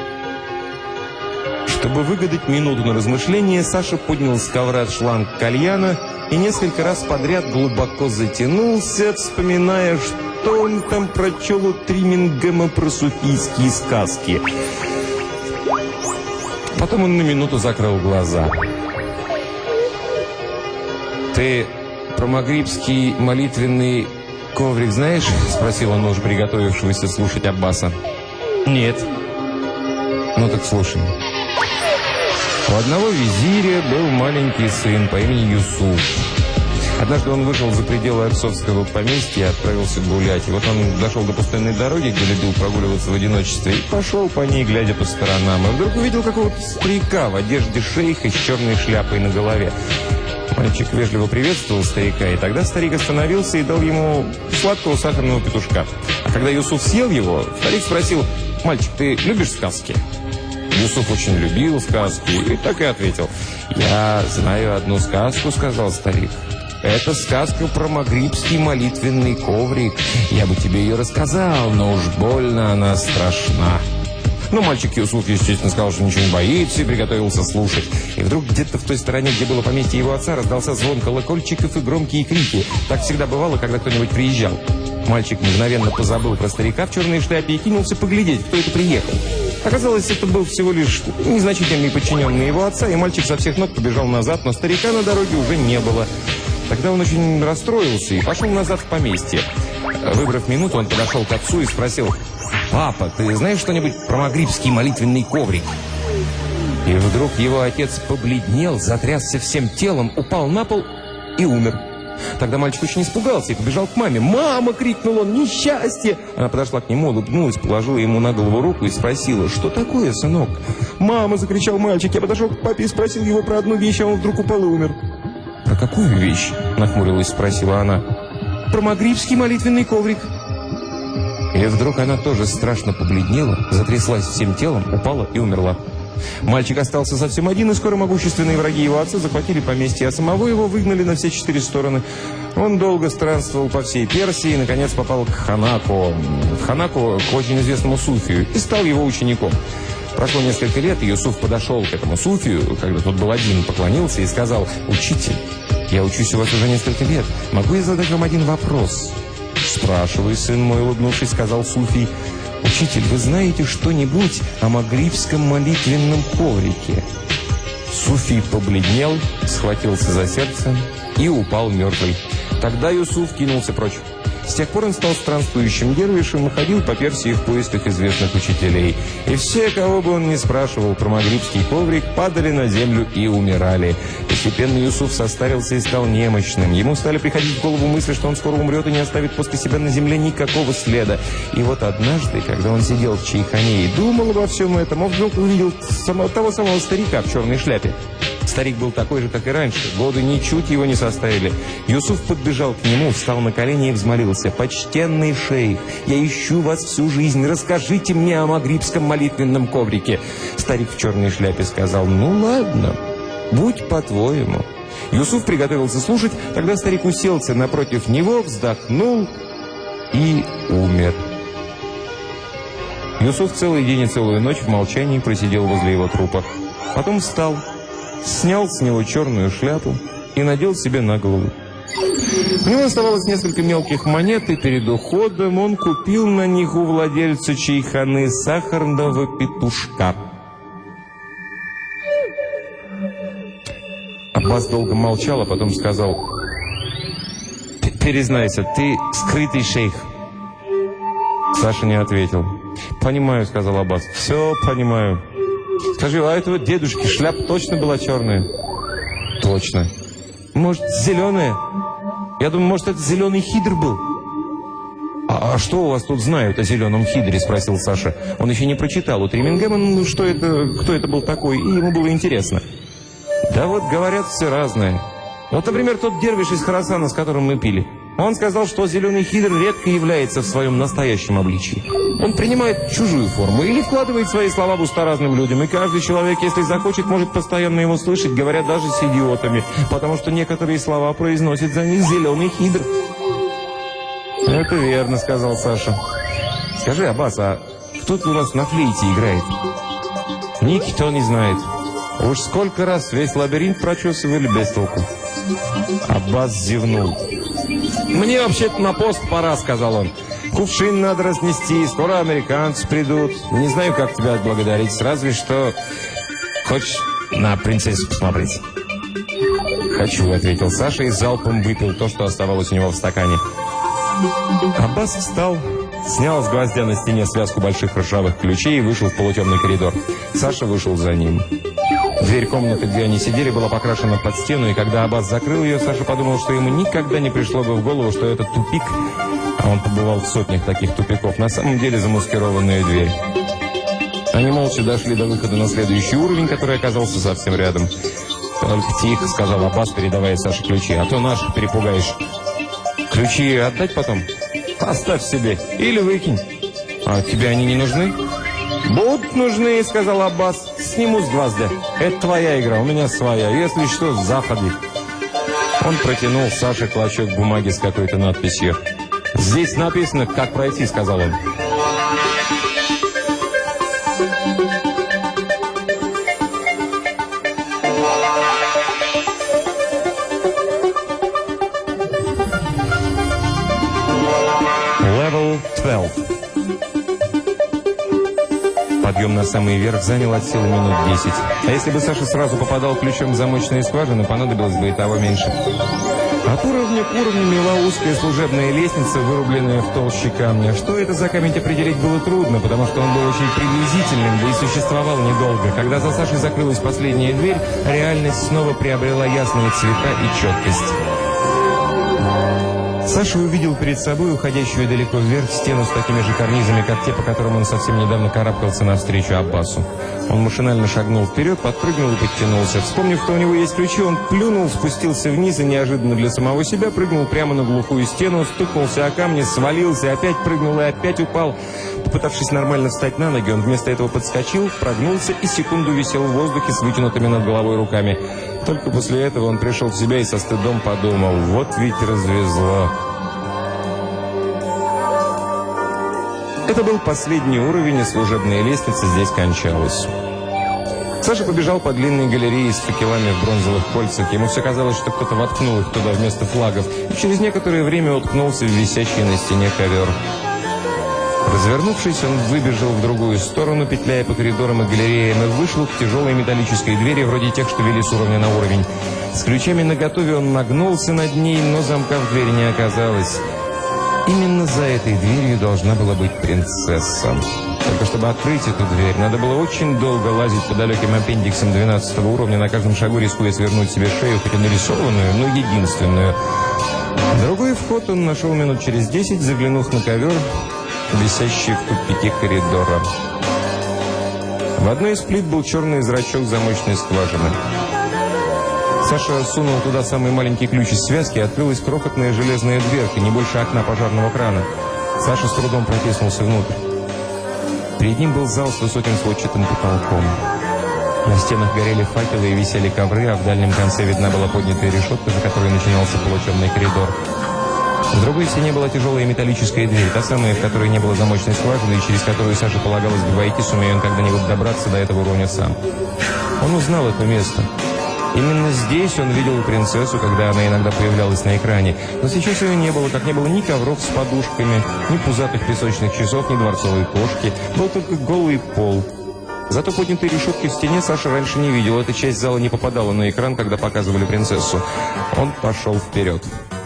Чтобы выгадать минуту на размышление, Саша поднял с ковра шланг кальяна и несколько раз подряд глубоко затянулся, вспоминая, что он там прочел у Тримингема про суфийские сказки. Потом он на минуту закрыл глаза. «Ты про магрибский молитвенный коврик знаешь?» — спросил он уже приготовившегося слушать Аббаса. «Нет». «Ну так слушай». У одного визиря был маленький сын по имени Юсуф. Однажды он вышел за пределы отцовского поместья и отправился гулять. И вот он дошел до пустынной дороги, где любил прогуливаться в одиночестве, и пошел по ней, глядя по сторонам. И вдруг увидел какого-то старика в одежде шейха с черной шляпой на голове. Мальчик вежливо приветствовал старика, и тогда старик остановился и дал ему сладкого сахарного петушка. А когда Юсуф съел его, старик спросил: «Мальчик, ты любишь сказки?» Юсуф очень любил сказки и так и ответил. «Я знаю одну сказку», — сказал старик. «Это сказка про магрибский молитвенный коврик. Я бы тебе ее рассказал, но уж больно она страшна». Ну, мальчик Юсуф, естественно, сказал, что ничего не боится, и приготовился слушать. И вдруг где-то в той стороне, где было поместье его отца, раздался звон колокольчиков и громкие крики. Так всегда бывало, когда кто-нибудь приезжал. Мальчик мгновенно позабыл про старика в черной шляпе и кинулся поглядеть, кто это приехал. Оказалось, это был всего лишь незначительный подчиненный его отца, и мальчик со всех ног побежал назад, но старика на дороге уже не было. Тогда он очень расстроился и пошел назад в поместье. Выбрав минуту, он подошел к отцу и спросил: «Папа, ты знаешь что-нибудь про магрибский молитвенный коврик?» И вдруг его отец побледнел, затрясся всем телом, упал на пол и умер. Тогда мальчик очень испугался и побежал к маме. «Мама!» — крикнул он. «Несчастье!» Она подошла к нему, улыбнулась, положила ему на голову руку и спросила: «Что такое, сынок?» «Мама!» — закричал мальчик. Я подошел к папе и спросил его про одну вещь, а он вдруг упал и умер. «Про какую вещь?» — нахмурилась, спросила она. «Про магрибский молитвенный коврик». И вдруг она тоже страшно побледнела, затряслась всем телом, упала и умерла. Мальчик остался совсем один, и скоро могущественные враги его отца захватили поместье, а самого его выгнали на все четыре стороны. Он долго странствовал по всей Персии и, наконец, попал к Ханаку, в Ханаку к очень известному суфию, и стал его учеником. Прошло несколько лет, и Юсуф подошел к этому суфию, когда тот был один, поклонился и сказал: «Учитель, я учусь у вас уже несколько лет. Могу я задать вам один вопрос?» «Спрашивай, сын мой», — улыбнувшись, сказал суфий. «Учитель, вы знаете что-нибудь о магрибском молитвенном коврике?» Суфий побледнел, схватился за сердце и упал мертвый. Тогда Юсуф кинулся прочь. С тех пор он стал странствующим дервишем и ходил по Персии в поисках известных учителей. И все, кого бы он ни спрашивал про магрибский коврик, падали на землю и умирали. Постепенно Юсуф состарился и стал немощным. Ему стали приходить в голову мысли, что он скоро умрет и не оставит после себя на земле никакого следа. И вот однажды, когда он сидел в чайхане и думал обо всем этом, он вдруг увидел самого, того самого старика в черной шляпе. Старик был такой же, как и раньше. Годы ничуть его не составили. Юсуф подбежал к нему, встал на колени и взмолился: «Почтенный шейх, я ищу вас всю жизнь. Расскажите мне о магрибском молитвенном коврике». Старик в черной шляпе сказал: «Ну ладно, будь по-твоему». Юсуф приготовился слушать. Тогда старик уселся напротив него, вздохнул и умер. Юсуф целый день и целую ночь в молчании просидел возле его трупа. Потом встал, снял с него черную шляпу и надел себе на голову. У него оставалось несколько мелких монет, и перед уходом он купил на них у владельца чайханы сахарного петушка. Аббас долго молчал, а потом сказал: «Перезнайся, ты скрытый шейх». Саша не ответил. «Понимаю», — сказал Аббас, — «все понимаю». «Скажи, а этого дедушки шляпа точно была черная?» «Точно». «Может, зеленая?» «Я думаю, может, это зеленый хидр был». «А, а что у вас тут знают о зеленом хидре?» — спросил Саша. Он еще не прочитал у Тремингема, ну, что это, кто это был такой, и ему было интересно. «Да вот, говорят, все разное. Вот, например, тот дервиш из Хорасана, с которым мы пили. Он сказал, что зеленый хидр редко является в своем настоящем обличии. Он принимает чужую форму или вкладывает свои слова в уста разным людям. И каждый человек, если захочет, может постоянно его слышать, говоря даже с идиотами, потому что некоторые слова произносит за них зеленый хидр». «Это верно», — сказал Саша. «Скажи, Аббас, а кто тут у нас на флейте играет?» «Никто не знает. Уж сколько раз весь лабиринт прочесывали без толку». Аббас зевнул. «Мне вообще-то на пост пора», — сказал он. «Кувшин надо разнести, скоро американцы придут. Не знаю, как тебя отблагодарить, разве что... Хочешь на принцессу посмотреть?» «Хочу», — ответил Саша и залпом выпил то, что оставалось у него в стакане. Аббас встал, снял с гвоздя на стене связку больших ржавых ключей и вышел в полутемный коридор. Саша вышел за ним. Дверь комнаты, где они сидели, была покрашена под стену, и когда Аббас закрыл ее, Саша подумал, что ему никогда не пришло бы в голову, что это тупик, а он побывал в сотнях таких тупиков, на самом деле замаскированная дверь. Они молча дошли до выхода на следующий уровень, который оказался совсем рядом. «Только тихо», — сказал Аббас, передавая Саше ключи, «а то наших перепугаешь». «Ключи отдать потом?» «Оставь себе. Или выкинь». «А тебе они не нужны?» «Будут нужны», — сказал Аббас. «Сниму с гвоздя. Это твоя игра, у меня своя. Если что, заходи». Он протянул Саше клочок бумаги с какой-то надписью. «Здесь написано, как пройти», — сказал он. Level двенадцать. Подъем на самый верх занял от силы минут десять. А если бы Саша сразу попадал ключом в замочные скважины, понадобилось бы и того меньше. От уровня к уровню вела узкая служебная лестница, вырубленная в толще камня. Что это за камень, определить было трудно, потому что он был очень приблизительным, да и существовал недолго. Когда за Сашей закрылась последняя дверь, реальность снова приобрела ясные цвета и четкость. Саша увидел перед собой уходящую далеко вверх стену с такими же карнизами, как те, по которым он совсем недавно карабкался навстречу Аббасу. Он машинально шагнул вперед, подпрыгнул и подтянулся. Вспомнив, что у него есть ключи, он плюнул, спустился вниз и неожиданно для самого себя прыгнул прямо на глухую стену, стукнулся о камни, свалился, опять прыгнул и опять упал. Попытавшись нормально встать на ноги, он вместо этого подскочил, прогнулся и секунду висел в воздухе с вытянутыми над головой руками. Только после этого он пришел в себя и со стыдом подумал: вот ведь развезло. Это был последний уровень, и служебная лестница здесь кончалась. Саша побежал по длинной галерее с факелами в бронзовых кольцах. Ему все казалось, что кто-то воткнул их туда вместо флагов, и через некоторое время уткнулся в висящий на стене ковер. Развернувшись, он выбежал в другую сторону, петляя по коридорам и галереям, и вышел к тяжелой металлической двери, вроде тех, что вели с уровня на уровень. С ключами наготове он нагнулся над ней, но замка в двери не оказалось. Именно за этой дверью должна была быть принцесса. Только чтобы открыть эту дверь, надо было очень долго лазить по далеким аппендиксам двенадцатого уровня, на каждом шагу рискуя свернуть себе шею, хоть и нарисованную, но единственную. Другой вход он нашел минут через десять, заглянув на ковер, висящий в тупике коридора. В одной из плит был черный зрачок замочной скважины. Саша сунул туда самый маленький ключ из связки, и открылась крохотная железная дверка, не больше окна пожарного крана. Саша с трудом протиснулся внутрь. Перед ним был зал с высоким сводчатым потолком. На стенах горели факелы и висели ковры, а в дальнем конце видна была поднятая решетка, за которой начинался полутемный коридор. В другой стене была тяжелая металлическая дверь, та самая, в которой не было замочной скважины, и через которую Саше полагалось бы войти, сумея он когда-нибудь добраться до этого уровня сам. Он узнал это место. Именно здесь он видел принцессу, когда она иногда появлялась на экране. Но сейчас ее не было, как не было ни ковров с подушками, ни пузатых песочных часов, ни дворцовой кошки. Был только голый пол. Зато поднятой решетки в стене Саша раньше не видел. Эта часть зала не попадала на экран, когда показывали принцессу. Он пошел вперед.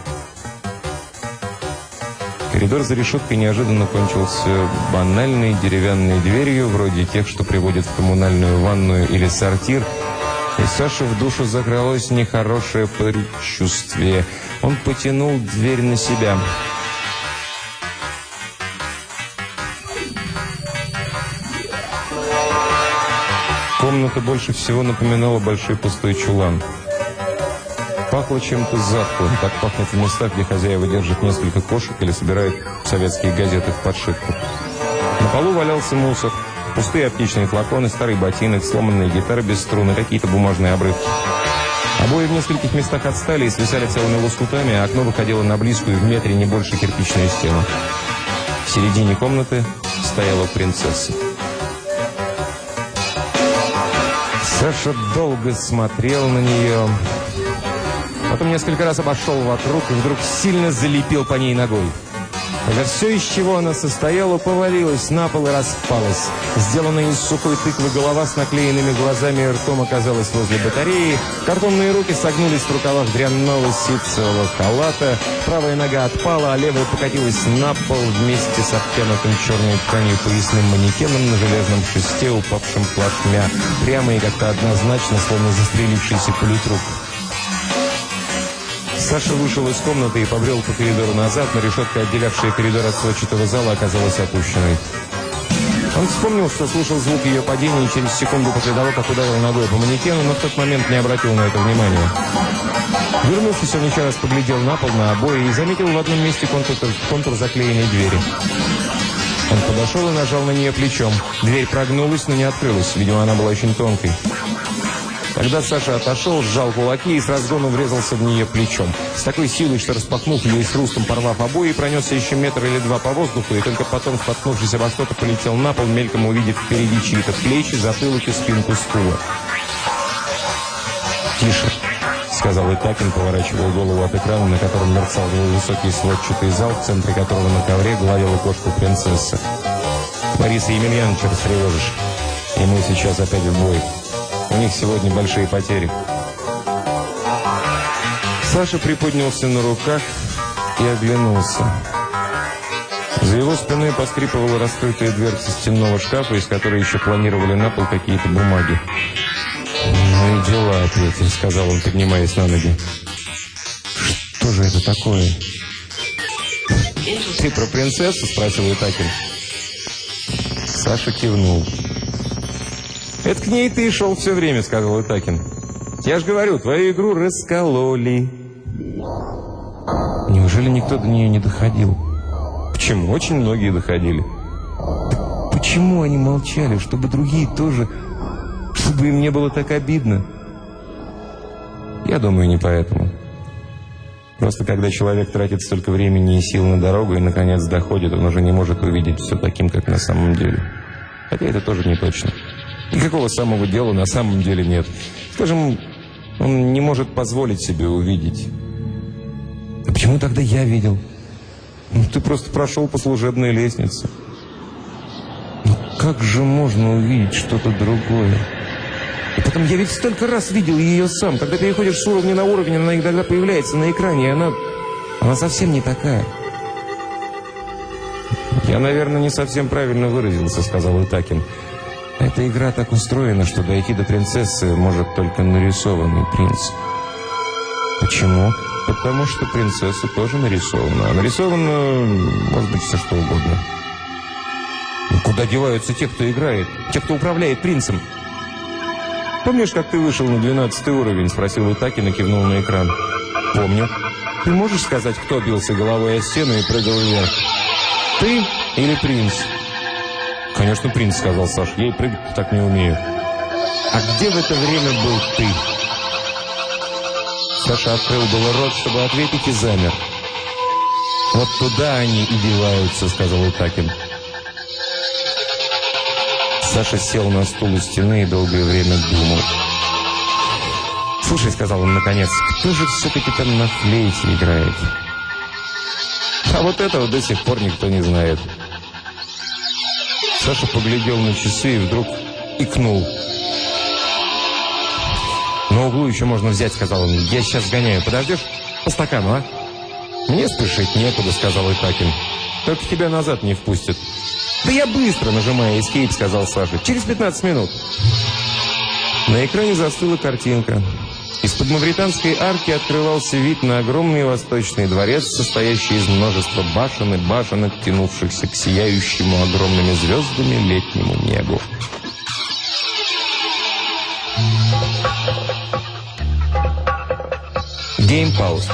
Коридор за решеткой неожиданно кончился банальной деревянной дверью, вроде тех, что приводят в коммунальную ванную или сортир. И Саше в душу закралось нехорошее предчувствие. Он потянул дверь на себя. Комната больше всего напоминала большой пустой чулан. Пахло чем-то затхлым. Так пахнет в местах, где хозяева держат несколько кошек или собирают советские газеты в подшивку. На полу валялся мусор. Пустые аптечные флаконы, старый ботинок, сломанные гитары без струн и какие-то бумажные обрывки. Обои в нескольких местах отстали и свисали целыми лоскутами, а окно выходило на близкую в метре не больше кирпичную стену. В середине комнаты стояла принцесса. Саша долго смотрел на нее, потом несколько раз обошел вокруг и вдруг сильно залепил по ней ногой. Когда все, из чего она состояла, повалилась на пол и распалась. Сделанная из сухой тыквы голова с наклеенными глазами и ртом оказалась возле батареи. Картонные руки согнулись в рукавах дрянного ситцевого халата. Правая нога отпала, а левая покатилась на пол вместе с обтянутым черной тканью поясным манекеном на железном шесте, упавшим плашмя. Прямо и как-то однозначно, словно застрелившийся политрук. Саша вышел из комнаты и побрел по коридору назад, но решетка, отделявшая коридор от сводчатого зала, оказалась опущенной. Он вспомнил, что слышал звук ее падения через секунду после того, как ударил ногой по манекену, но в тот момент не обратил на это внимания. Вернувшись, он еще раз поглядел на пол, на обои и заметил в одном месте контур, контур заклеенной двери. Он подошел и нажал на нее плечом. Дверь прогнулась, но не открылась. Видимо, она была очень тонкой. Тогда Саша отошел, сжал кулаки и с разгону врезался в нее плечом. С такой силой, что распахнув ее и с хрустом порвав обои, пронесся еще метр или два по воздуху, и только потом, споткнувшись обо что-то, полетел на пол, мельком увидев впереди чьи-то плечи, затылок и спинку стула. «Тише», — сказал Итакин, поворачивая голову от экрана, на котором мерцал высокий сводчатый зал, в центре которого на ковре гладила кошку принцесса. «Бориса Емельяновича растревожишь. Ему сейчас опять в бой. У них сегодня большие потери». Саша приподнялся на руках и оглянулся. За его спиной поскрипывала раскрытая дверца стенного шкафа, из которой еще планировали на пол какие-то бумаги. «Ну и дела, ответил», — сказал он, поднимаясь на ноги. «Что же это такое? «Ты про принцессу?» – спросил Итакин. Саша кивнул. «Это к ней ты шел все время», – сказал Итакин. «Я же говорю, твою игру раскололи». Неужели никто до нее не доходил? Почему? Очень многие доходили. Так почему они молчали, чтобы другие тоже, чтобы им не было так обидно? Я думаю, не поэтому. Просто когда человек тратит столько времени и сил на дорогу и, наконец, доходит, он уже не может увидеть все таким, как на самом деле. Хотя это тоже не точно. Никакого самого дела на самом деле нет. Скажем, он не может позволить себе увидеть. А почему тогда я видел? Ну, ты просто прошел по служебной лестнице. Ну, как же можно увидеть что-то другое? И потом, я ведь столько раз видел ее сам. Когда переходишь с уровня на уровень, она иногда появляется на экране, и она... Она совсем не такая. «Я, наверное, не совсем правильно выразился», — сказал Итакин. «Эта игра так устроена, что дойти до принцессы может только нарисованный принц». «Почему?» «Потому что принцесса тоже нарисована. А нарисовано, может быть, все что угодно». «Ну, куда деваются те, кто играет? Те, кто управляет принцем?» «Помнишь, как ты вышел на двенадцатый уровень?» — спросил Итакин и кивнул на экран. «Помню. Ты можешь сказать, кто бился головой о стену и прыгал вверх? Ты или принц?» «Конечно, принц», — сказал Саш. «Я и прыгать так не умею». «А где в это время был ты?» Саша открыл было рот, чтобы ответить, и замер. «Вот туда они и деваются», — сказал Итакин. Саша сел на стул у стены и долгое время думал. «Слушай», — сказал он наконец, — «кто же все-таки там на флейте играет?» «А вот этого до сих пор никто не знает». Саша поглядел на часы и вдруг икнул. «На углу еще можно взять», — сказал он. «Я сейчас сгоняю. Подождешь? По стакану, а?» «Мне спешить некуда», — сказал Итакин. «Только тебя назад не впустят». «Да я быстро», — нажимая эскейп, сказал Саша. «Через пятнадцать минут». На экране застыла картинка. Из-под мавританской арки открывался вид на огромный восточный дворец, состоящий из множества башен и башенок, тянувшихся к сияющему огромными звездами летнему небу. Геймпауз.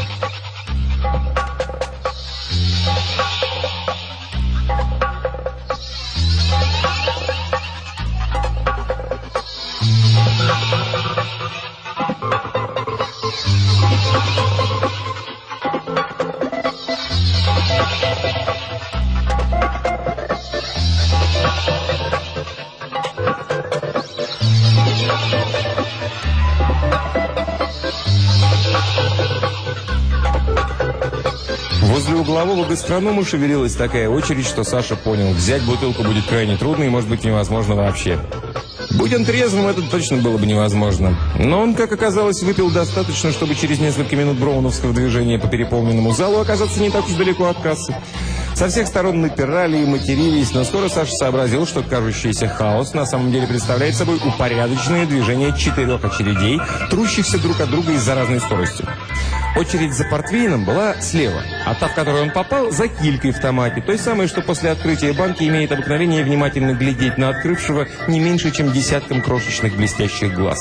Возле углового гастронома шевелилась такая очередь, что Саша понял, взять бутылку будет крайне трудно и, может быть, невозможно вообще. Будь он трезвым, это точно было бы невозможно. Но он, как оказалось, выпил достаточно, чтобы через несколько минут броуновского движения по переполненному залу оказаться не так уж далеко от кассы. Со всех сторон напирали и матерились, но скоро Саша сообразил, что кажущийся хаос на самом деле представляет собой упорядоченное движение четырех очередей, трущихся друг от друга из-за разной скорости. Очередь за портвейном была слева, а та, в которую он попал, за килькой в томате, той самой, что после открытия банки имеет обыкновение внимательно глядеть на открывшего не меньше, чем десятком крошечных блестящих глаз.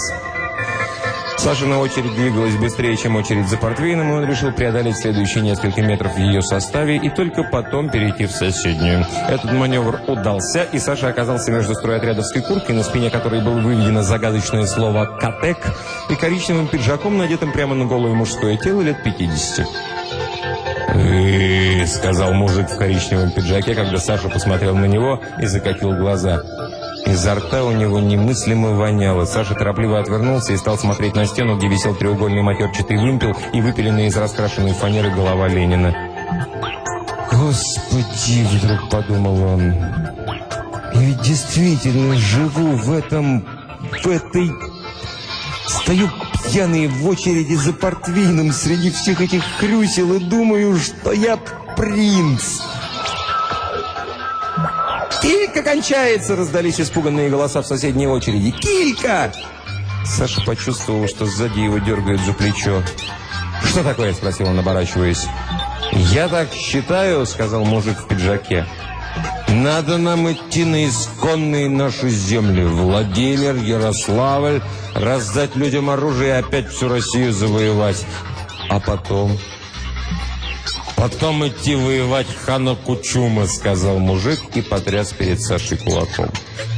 Сашина очередь двигалась быстрее, чем очередь за портвейном, и он решил преодолеть следующие несколько метров в ее составе и только потом перейти в соседнюю. Этот маневр удался, и Саша оказался между стройотрядовской курткой, на спине которой было выведено загадочное слово «Катек», и коричневым пиджаком, надетым прямо на голое мужское тело лет пятидесяти. «Э-э-э», сказал мужик в коричневом пиджаке, когда Саша посмотрел на него и закатил глаза. Изо рта у него немыслимо воняло. Саша торопливо отвернулся и стал смотреть на стену, где висел треугольный матерчатый вымпел и выпиленная из раскрашенной фанеры голова Ленина. «Господи!» — вдруг подумал он. «Я ведь действительно живу в этом... в этой... Стою пьяный в очереди за портвейном среди всех этих хрюсел и думаю, что я принц!» «Килька кончается!» — раздались испуганные голоса в соседней очереди. «Килька!» Саша почувствовал, что сзади его дергают за плечо. «Что такое?» — спросил он, оборачиваясь. «Я так считаю, — сказал мужик в пиджаке, — надо нам идти на исконные наши земли, Владимир, Ярославль, раздать людям оружие и опять всю Россию завоевать. А потом...» «Потом идти воевать хана Кучума», — сказал мужик и потряс перед Сашей кулаком.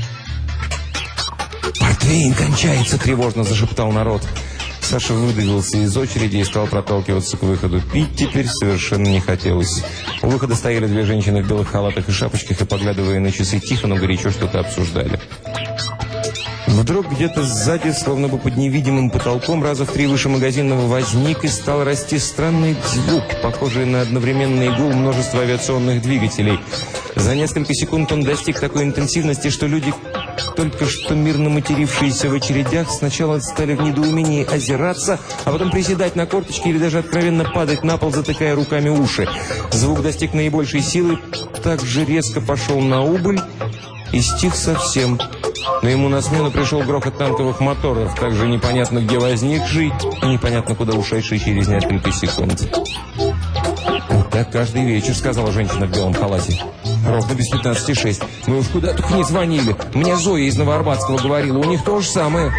«Портвейн кончается!» – тревожно зашептал народ. Саша выдавился из очереди и стал проталкиваться к выходу. Пить теперь совершенно не хотелось. У выхода стояли две женщины в белых халатах и шапочках и, поглядывая на часы, тихо, но горячо что-то обсуждали. Вдруг где-то сзади, словно бы под невидимым потолком, раза в три выше магазинного, возник и стал расти странный звук, похожий на одновременный гул множества авиационных двигателей. За несколько секунд он достиг такой интенсивности, что люди, только что мирно матерившиеся в очередях, сначала стали в недоумении озираться, а потом приседать на корточки или даже откровенно падать на пол, затыкая руками уши. Звук достиг наибольшей силы, так же резко пошел на убыль и стих совсем. Но ему на смену пришел грохот танковых моторов, также непонятно где возникший и непонятно куда ушедший через несколько секунд. «Так каждый вечер», — сказала женщина в белом халате. «Ровно без пятнадцати шесть. Мы уж куда только не звонили. Мне Зоя из Новоарбатского говорила, у них то же самое».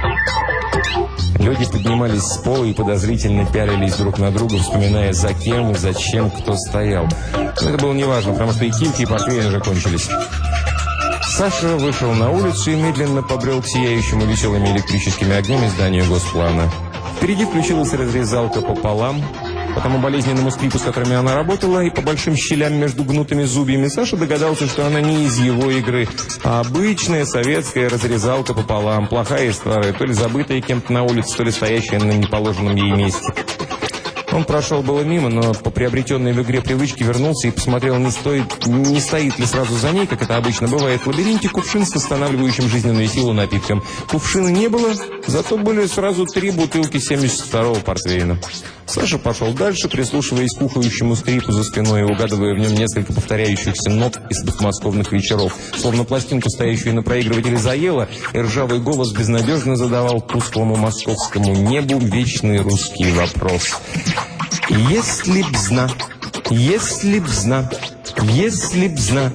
Люди поднимались с пола и подозрительно пялились друг на друга, вспоминая, за кем и зачем кто стоял. Но это было неважно, потому что и кильки, и портвейн уже кончились. Саша вышел на улицу и медленно побрел к сияющему веселыми электрическими огнями зданию Госплана. Впереди включилась разрезалка пополам. По тому болезненному скрипу, с которыми она работала, и по большим щелям между гнутыми зубьями, Саша догадался, что она не из его игры, а обычная советская разрезалка пополам, плохая и старая, то ли забытая кем-то на улице, то ли стоящая на неположенном ей месте. Он прошел было мимо, но по приобретенной в игре привычке вернулся и посмотрел, не, стоит, не стоит ли сразу за ней, как это обычно бывает в лабиринте, кувшин с восстанавливающим жизненную силу напитком. Кувшина не было, зато были сразу три бутылки семьдесят второго портвейна. Саша пошел дальше, прислушиваясь к ухающему скрипу за спиной и угадывая в нем несколько повторяющихся нот из подмосковных вечеров. Словно пластинку, стоящую на проигрывателе, заело, и ржавый голос безнадежно задавал тусклому московскому небу вечный русский вопрос. «Если б зна, если б зна, если б зна».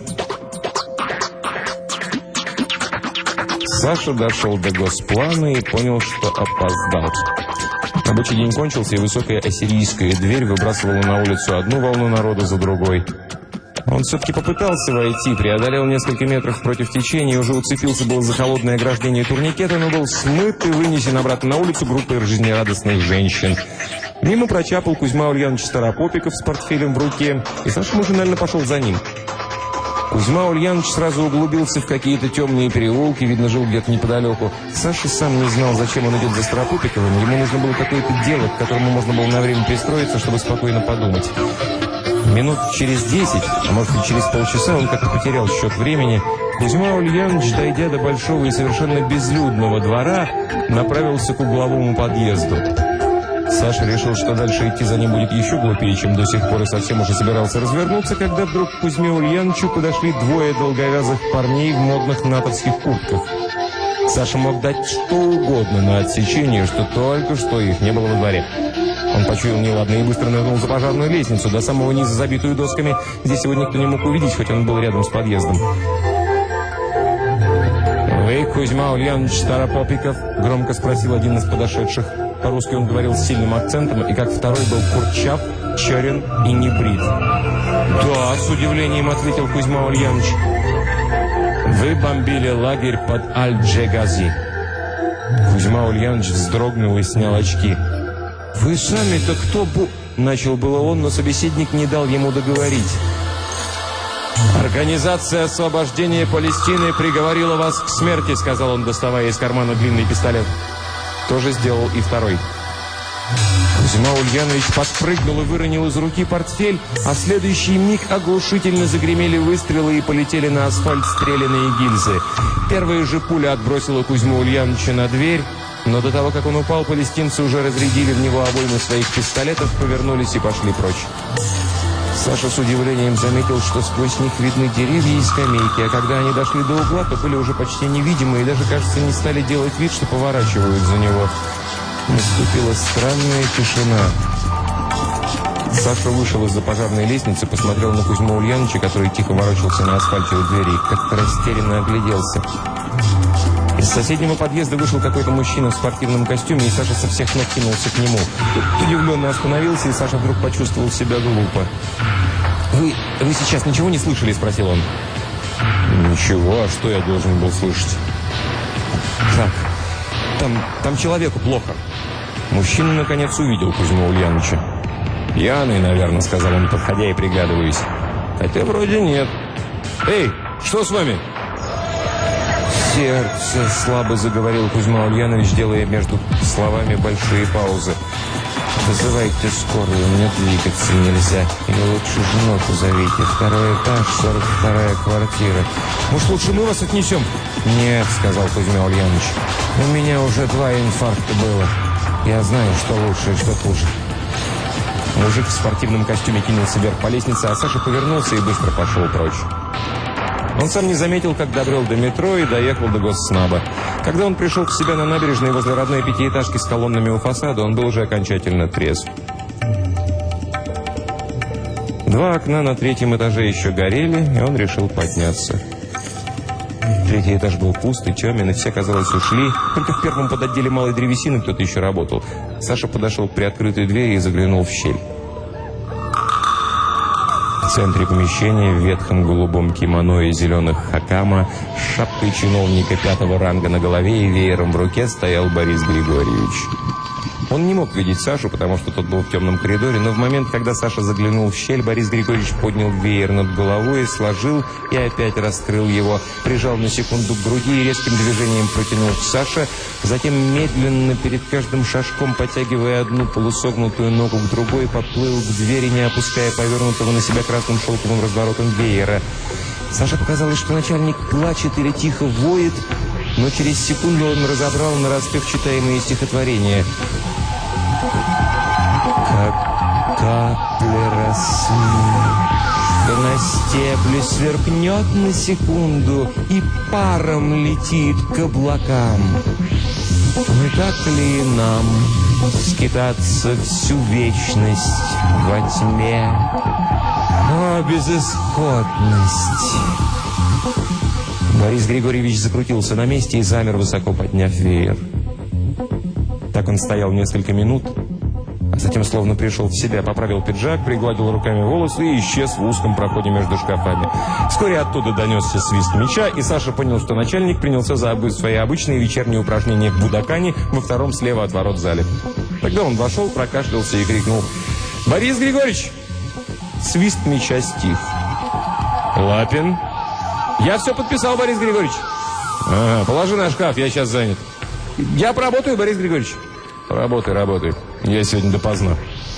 Саша дошел до Госплана и понял, что опоздал. Рабочий день кончился, и высокая ассирийская дверь выбрасывала на улицу одну волну народа за другой. Он все-таки попытался войти, преодолел несколько метров против течения и уже уцепился был за холодное ограждение турникета, но был смыт и вынесен обратно на улицу группой жизнерадостных женщин. Мимо прочапал Кузьма Ульянович Старопопиков с портфелем в руке, и Саша машинально пошел за ним. Кузьма Ульянович сразу углубился в какие-то темные переулки, видно, жил где-то неподалеку. Саша сам не знал, зачем он идет за Старопопиковым. Ему нужно было какое-то дело, к которому можно было на время пристроиться, чтобы спокойно подумать. Минут через десять, а может и через полчаса, он как-то потерял счет времени. Кузьма Ульянович, дойдя до большого и совершенно безлюдного двора, направился к угловому подъезду. Саша решил, что дальше идти за ним будет еще глупее, чем до сих пор, и совсем уже собирался развернуться, когда вдруг к Кузьме Ульяновичу подошли двое долговязых парней в модных натовских куртках. Саша мог дать что угодно на отсечение, что только что их не было во дворе. Он почуял неладное и быстро нырнул за пожарную лестницу, до самого низа, забитую досками. Здесь его никто не мог увидеть, хоть он был рядом с подъездом. «Вы Кузьма Ульянович Старопопиков?» — громко спросил один из подошедших. По-русски он говорил с сильным акцентом, и как второй был курчав, черен и небрит. «Да», — с удивлением ответил Кузьма Ульянович. «Вы бомбили лагерь под Аль-Джегази». Кузьма Ульянович вздрогнул и снял очки. «Вы сами-то кто бу...» — начал было он, но собеседник не дал ему договорить. «Организация освобождения Палестины приговорила вас к смерти», — сказал он, доставая из кармана длинный пистолет. То же сделал и второй. Кузьма Ульянович подпрыгнул и выронил из руки портфель, а в следующий миг оглушительно загремели выстрелы и полетели на асфальт стрелянные гильзы. Первая же пуля отбросила Кузьму Ульяновича на дверь, но до того, как он упал, палестинцы уже разрядили в него обоймы своих пистолетов, повернулись и пошли прочь. Саша с удивлением заметил, что сквозь них видны деревья и скамейки, а когда они дошли до угла, то были уже почти невидимы и даже, кажется, не стали делать вид, что поворачивают за него. Наступила странная тишина. Саша вышел из-за пожарной лестницы, посмотрел на Кузьму Ульяновича, который тихо ворочался на асфальте у двери, и как-то растерянно огляделся. Из соседнего подъезда вышел какой-то мужчина в спортивном костюме, и Саша со всех ног кинулся к нему. Тот удивленно остановился, и Саша вдруг почувствовал себя глупо. «Вы, вы сейчас ничего не слышали?» – спросил он. «Ничего, а что я должен был слышать?» «Так, там, там человеку плохо». Мужчина, наконец, увидел Кузьму Ульяновича. «Пьяный, наверное», — сказал он, подходя и приглядываясь. «Хотя вроде нет». «Эй, что с вами?» «Сердце», — слабо заговорил Кузьма Ульянович, делая между словами большие паузы. «Вызывайте скорую, мне двигаться нельзя. Или лучше жену позовите. Второй этаж, сорок вторая квартира». «Может, лучше мы вас отнесем?» «Нет», — сказал Кузьма Ульянович. «У меня уже два инфаркта было. Я знаю, что лучше и что хуже». Мужик в спортивном костюме кинулся вверх по лестнице, а Саша повернулся и быстро пошел прочь. Он сам не заметил, как добрел до метро и доехал до Госснаба. Когда он пришел к себе на набережной возле родной пятиэтажки с колоннами у фасада, он был уже окончательно трезв. Два окна на третьем этаже еще горели, и он решил подняться. Третий этаж был пуст и темен, и все, казалось, ушли. Только в первом подотделе малой древесины кто-то еще работал. Саша подошел к приоткрытой двери и заглянул в щель. В центре помещения, в ветхом голубом кимоно и зеленых хакама, с шапкой чиновника пятого ранга на голове и веером в руке стоял Борис Григорьевич. Он не мог видеть Сашу, потому что тот был в темном коридоре, но в момент, когда Саша заглянул в щель, Борис Григорьевич поднял веер над головой, сложил и опять раскрыл его, прижал на секунду к груди и резким движением протянул к Саше, затем медленно перед каждым шажком, подтягивая одну полусогнутую ногу к другой, поплыл к двери, не опуская повернутого на себя красным шелковым разворотом веера. Саше показалось, что начальник плачет или тихо воет, но через секунду он разобрал нараспев читаемые стихотворения. Как капли росы, да на стебле сверкнет на секунду и паром летит к облакам. Не так ли нам скитаться всю вечность во тьме? О, безысходность! Борис Григорьевич закрутился на месте и замер, высоко подняв веер. Так он стоял несколько минут, а затем словно пришел в себя, поправил пиджак, пригладил руками волосы и исчез в узком проходе между шкафами. Вскоре оттуда донесся свист мяча, и Саша понял, что начальник принялся за свои обычные вечерние упражнения в Будакане во втором слева от ворот зале. Тогда он вошел, прокашлялся и крикнул: «Борис Григорьевич!» Свист мяча стих. «Лапин?» «Я все подписал, Борис Григорьевич». «Ага, положи на шкаф, я сейчас занят». «Я поработаю, Борис Григорьевич». «Работай, работай. Я сегодня допоздна».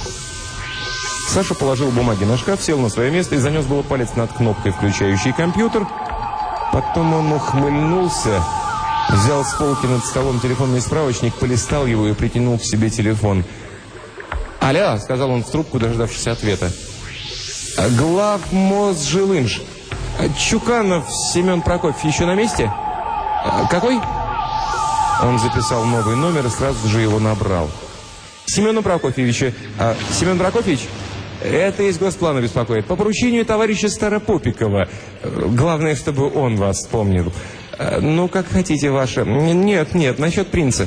Саша положил бумаги на шкаф, сел на свое место и занес было палец над кнопкой, включающей компьютер. Потом он ухмыльнулся, взял с полки над столом телефонный справочник, полистал его и притянул к себе телефон. «Алло», — сказал он в трубку, дождавшись ответа. «Главмосжилынж. Чуканов Семен Прокофьевич еще на месте? Какой?» Он записал новый номер и сразу же его набрал. «Семена Прокофьевича. А, Семен Прокофьевич? Это из Госплана беспокоит. По поручению товарища Старопопикова. Главное, чтобы он вас вспомнил. Ну, как хотите, ваше. Нет, нет, насчет принца.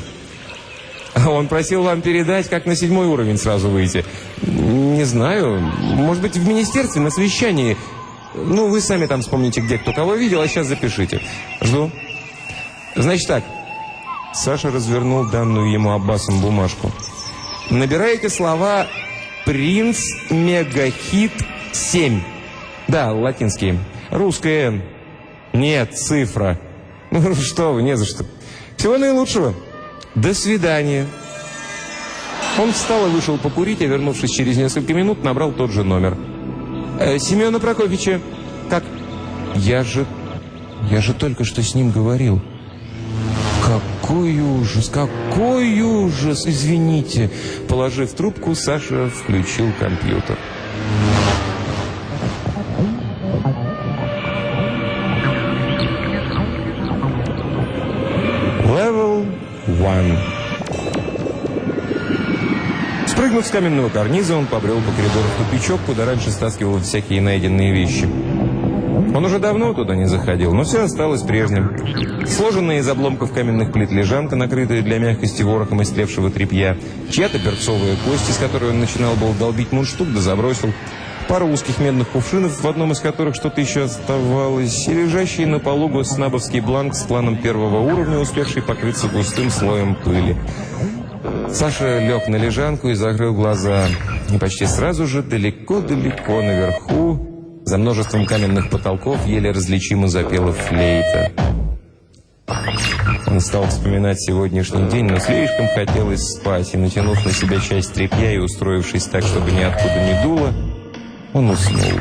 Он просил вам передать, как на седьмой уровень сразу выйти. Не знаю. Может быть, в министерстве на совещании. Ну, вы сами там вспомните, где кто кого видел, а сейчас запишите. Жду. Значит так». Саша развернул данную ему Аббасом бумажку. «Набираете слова «Принц Мегахит семь». Да, латинские. Русское «Н». Нет, цифра. Ну что вы, не за что. Всего наилучшего. До свидания». Он встал и вышел покурить, а вернувшись через несколько минут, набрал тот же номер. Э, «Семена Прокофьевича, как?» «Я же... я же только что с ним говорил». «Какой ужас! Какой ужас! Извините!» Положив трубку, Саша включил компьютер. Level one. Спрыгнув Спрыгнув с каменного карниза, он побрел по коридору в тупичок, куда раньше стаскивал всякие найденные вещи. Он уже давно туда не заходил, но все осталось прежним. Сложенная из обломков каменных плит лежанка, накрытая для мягкости ворохом истлевшего тряпья, чья-то перцовая кость, из которой он начинал был долбить мундштук, да забросил, пара узких медных кувшинов, в одном из которых что-то еще оставалось, и лежащий на полу госнабовский бланк с планом первого уровня, успевший покрыться густым слоем пыли. Саша лег на лежанку и закрыл глаза. И почти сразу же, далеко-далеко наверху, за множеством каменных потолков, еле различимо запела флейта. Он стал вспоминать сегодняшний день, но слишком хотелось спать, и, натянув на себя часть тряпья и устроившись так, чтобы ниоткуда не дуло, он уснул.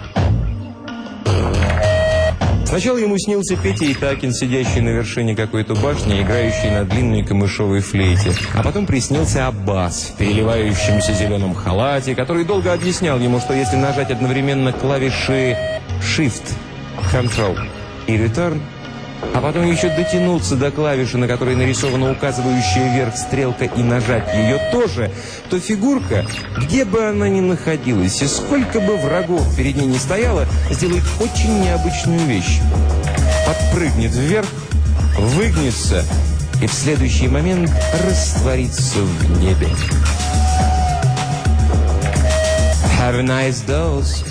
Сначала ему снился Петя Итакин, сидящий на вершине какой-то башни, играющий на длинной камышовой флейте. А потом приснился Аббас в переливающемся зеленом халате, который долго объяснял ему, что если нажать одновременно клавиши Shift, Control и Return, а потом еще дотянуться до клавиши, на которой нарисована указывающая вверх стрелка, и нажать ее тоже, то фигурка, где бы она ни находилась и сколько бы врагов перед ней не стояло, сделает очень необычную вещь. Подпрыгнет вверх, выгнется и в следующий момент растворится в небе. Have a nice dose.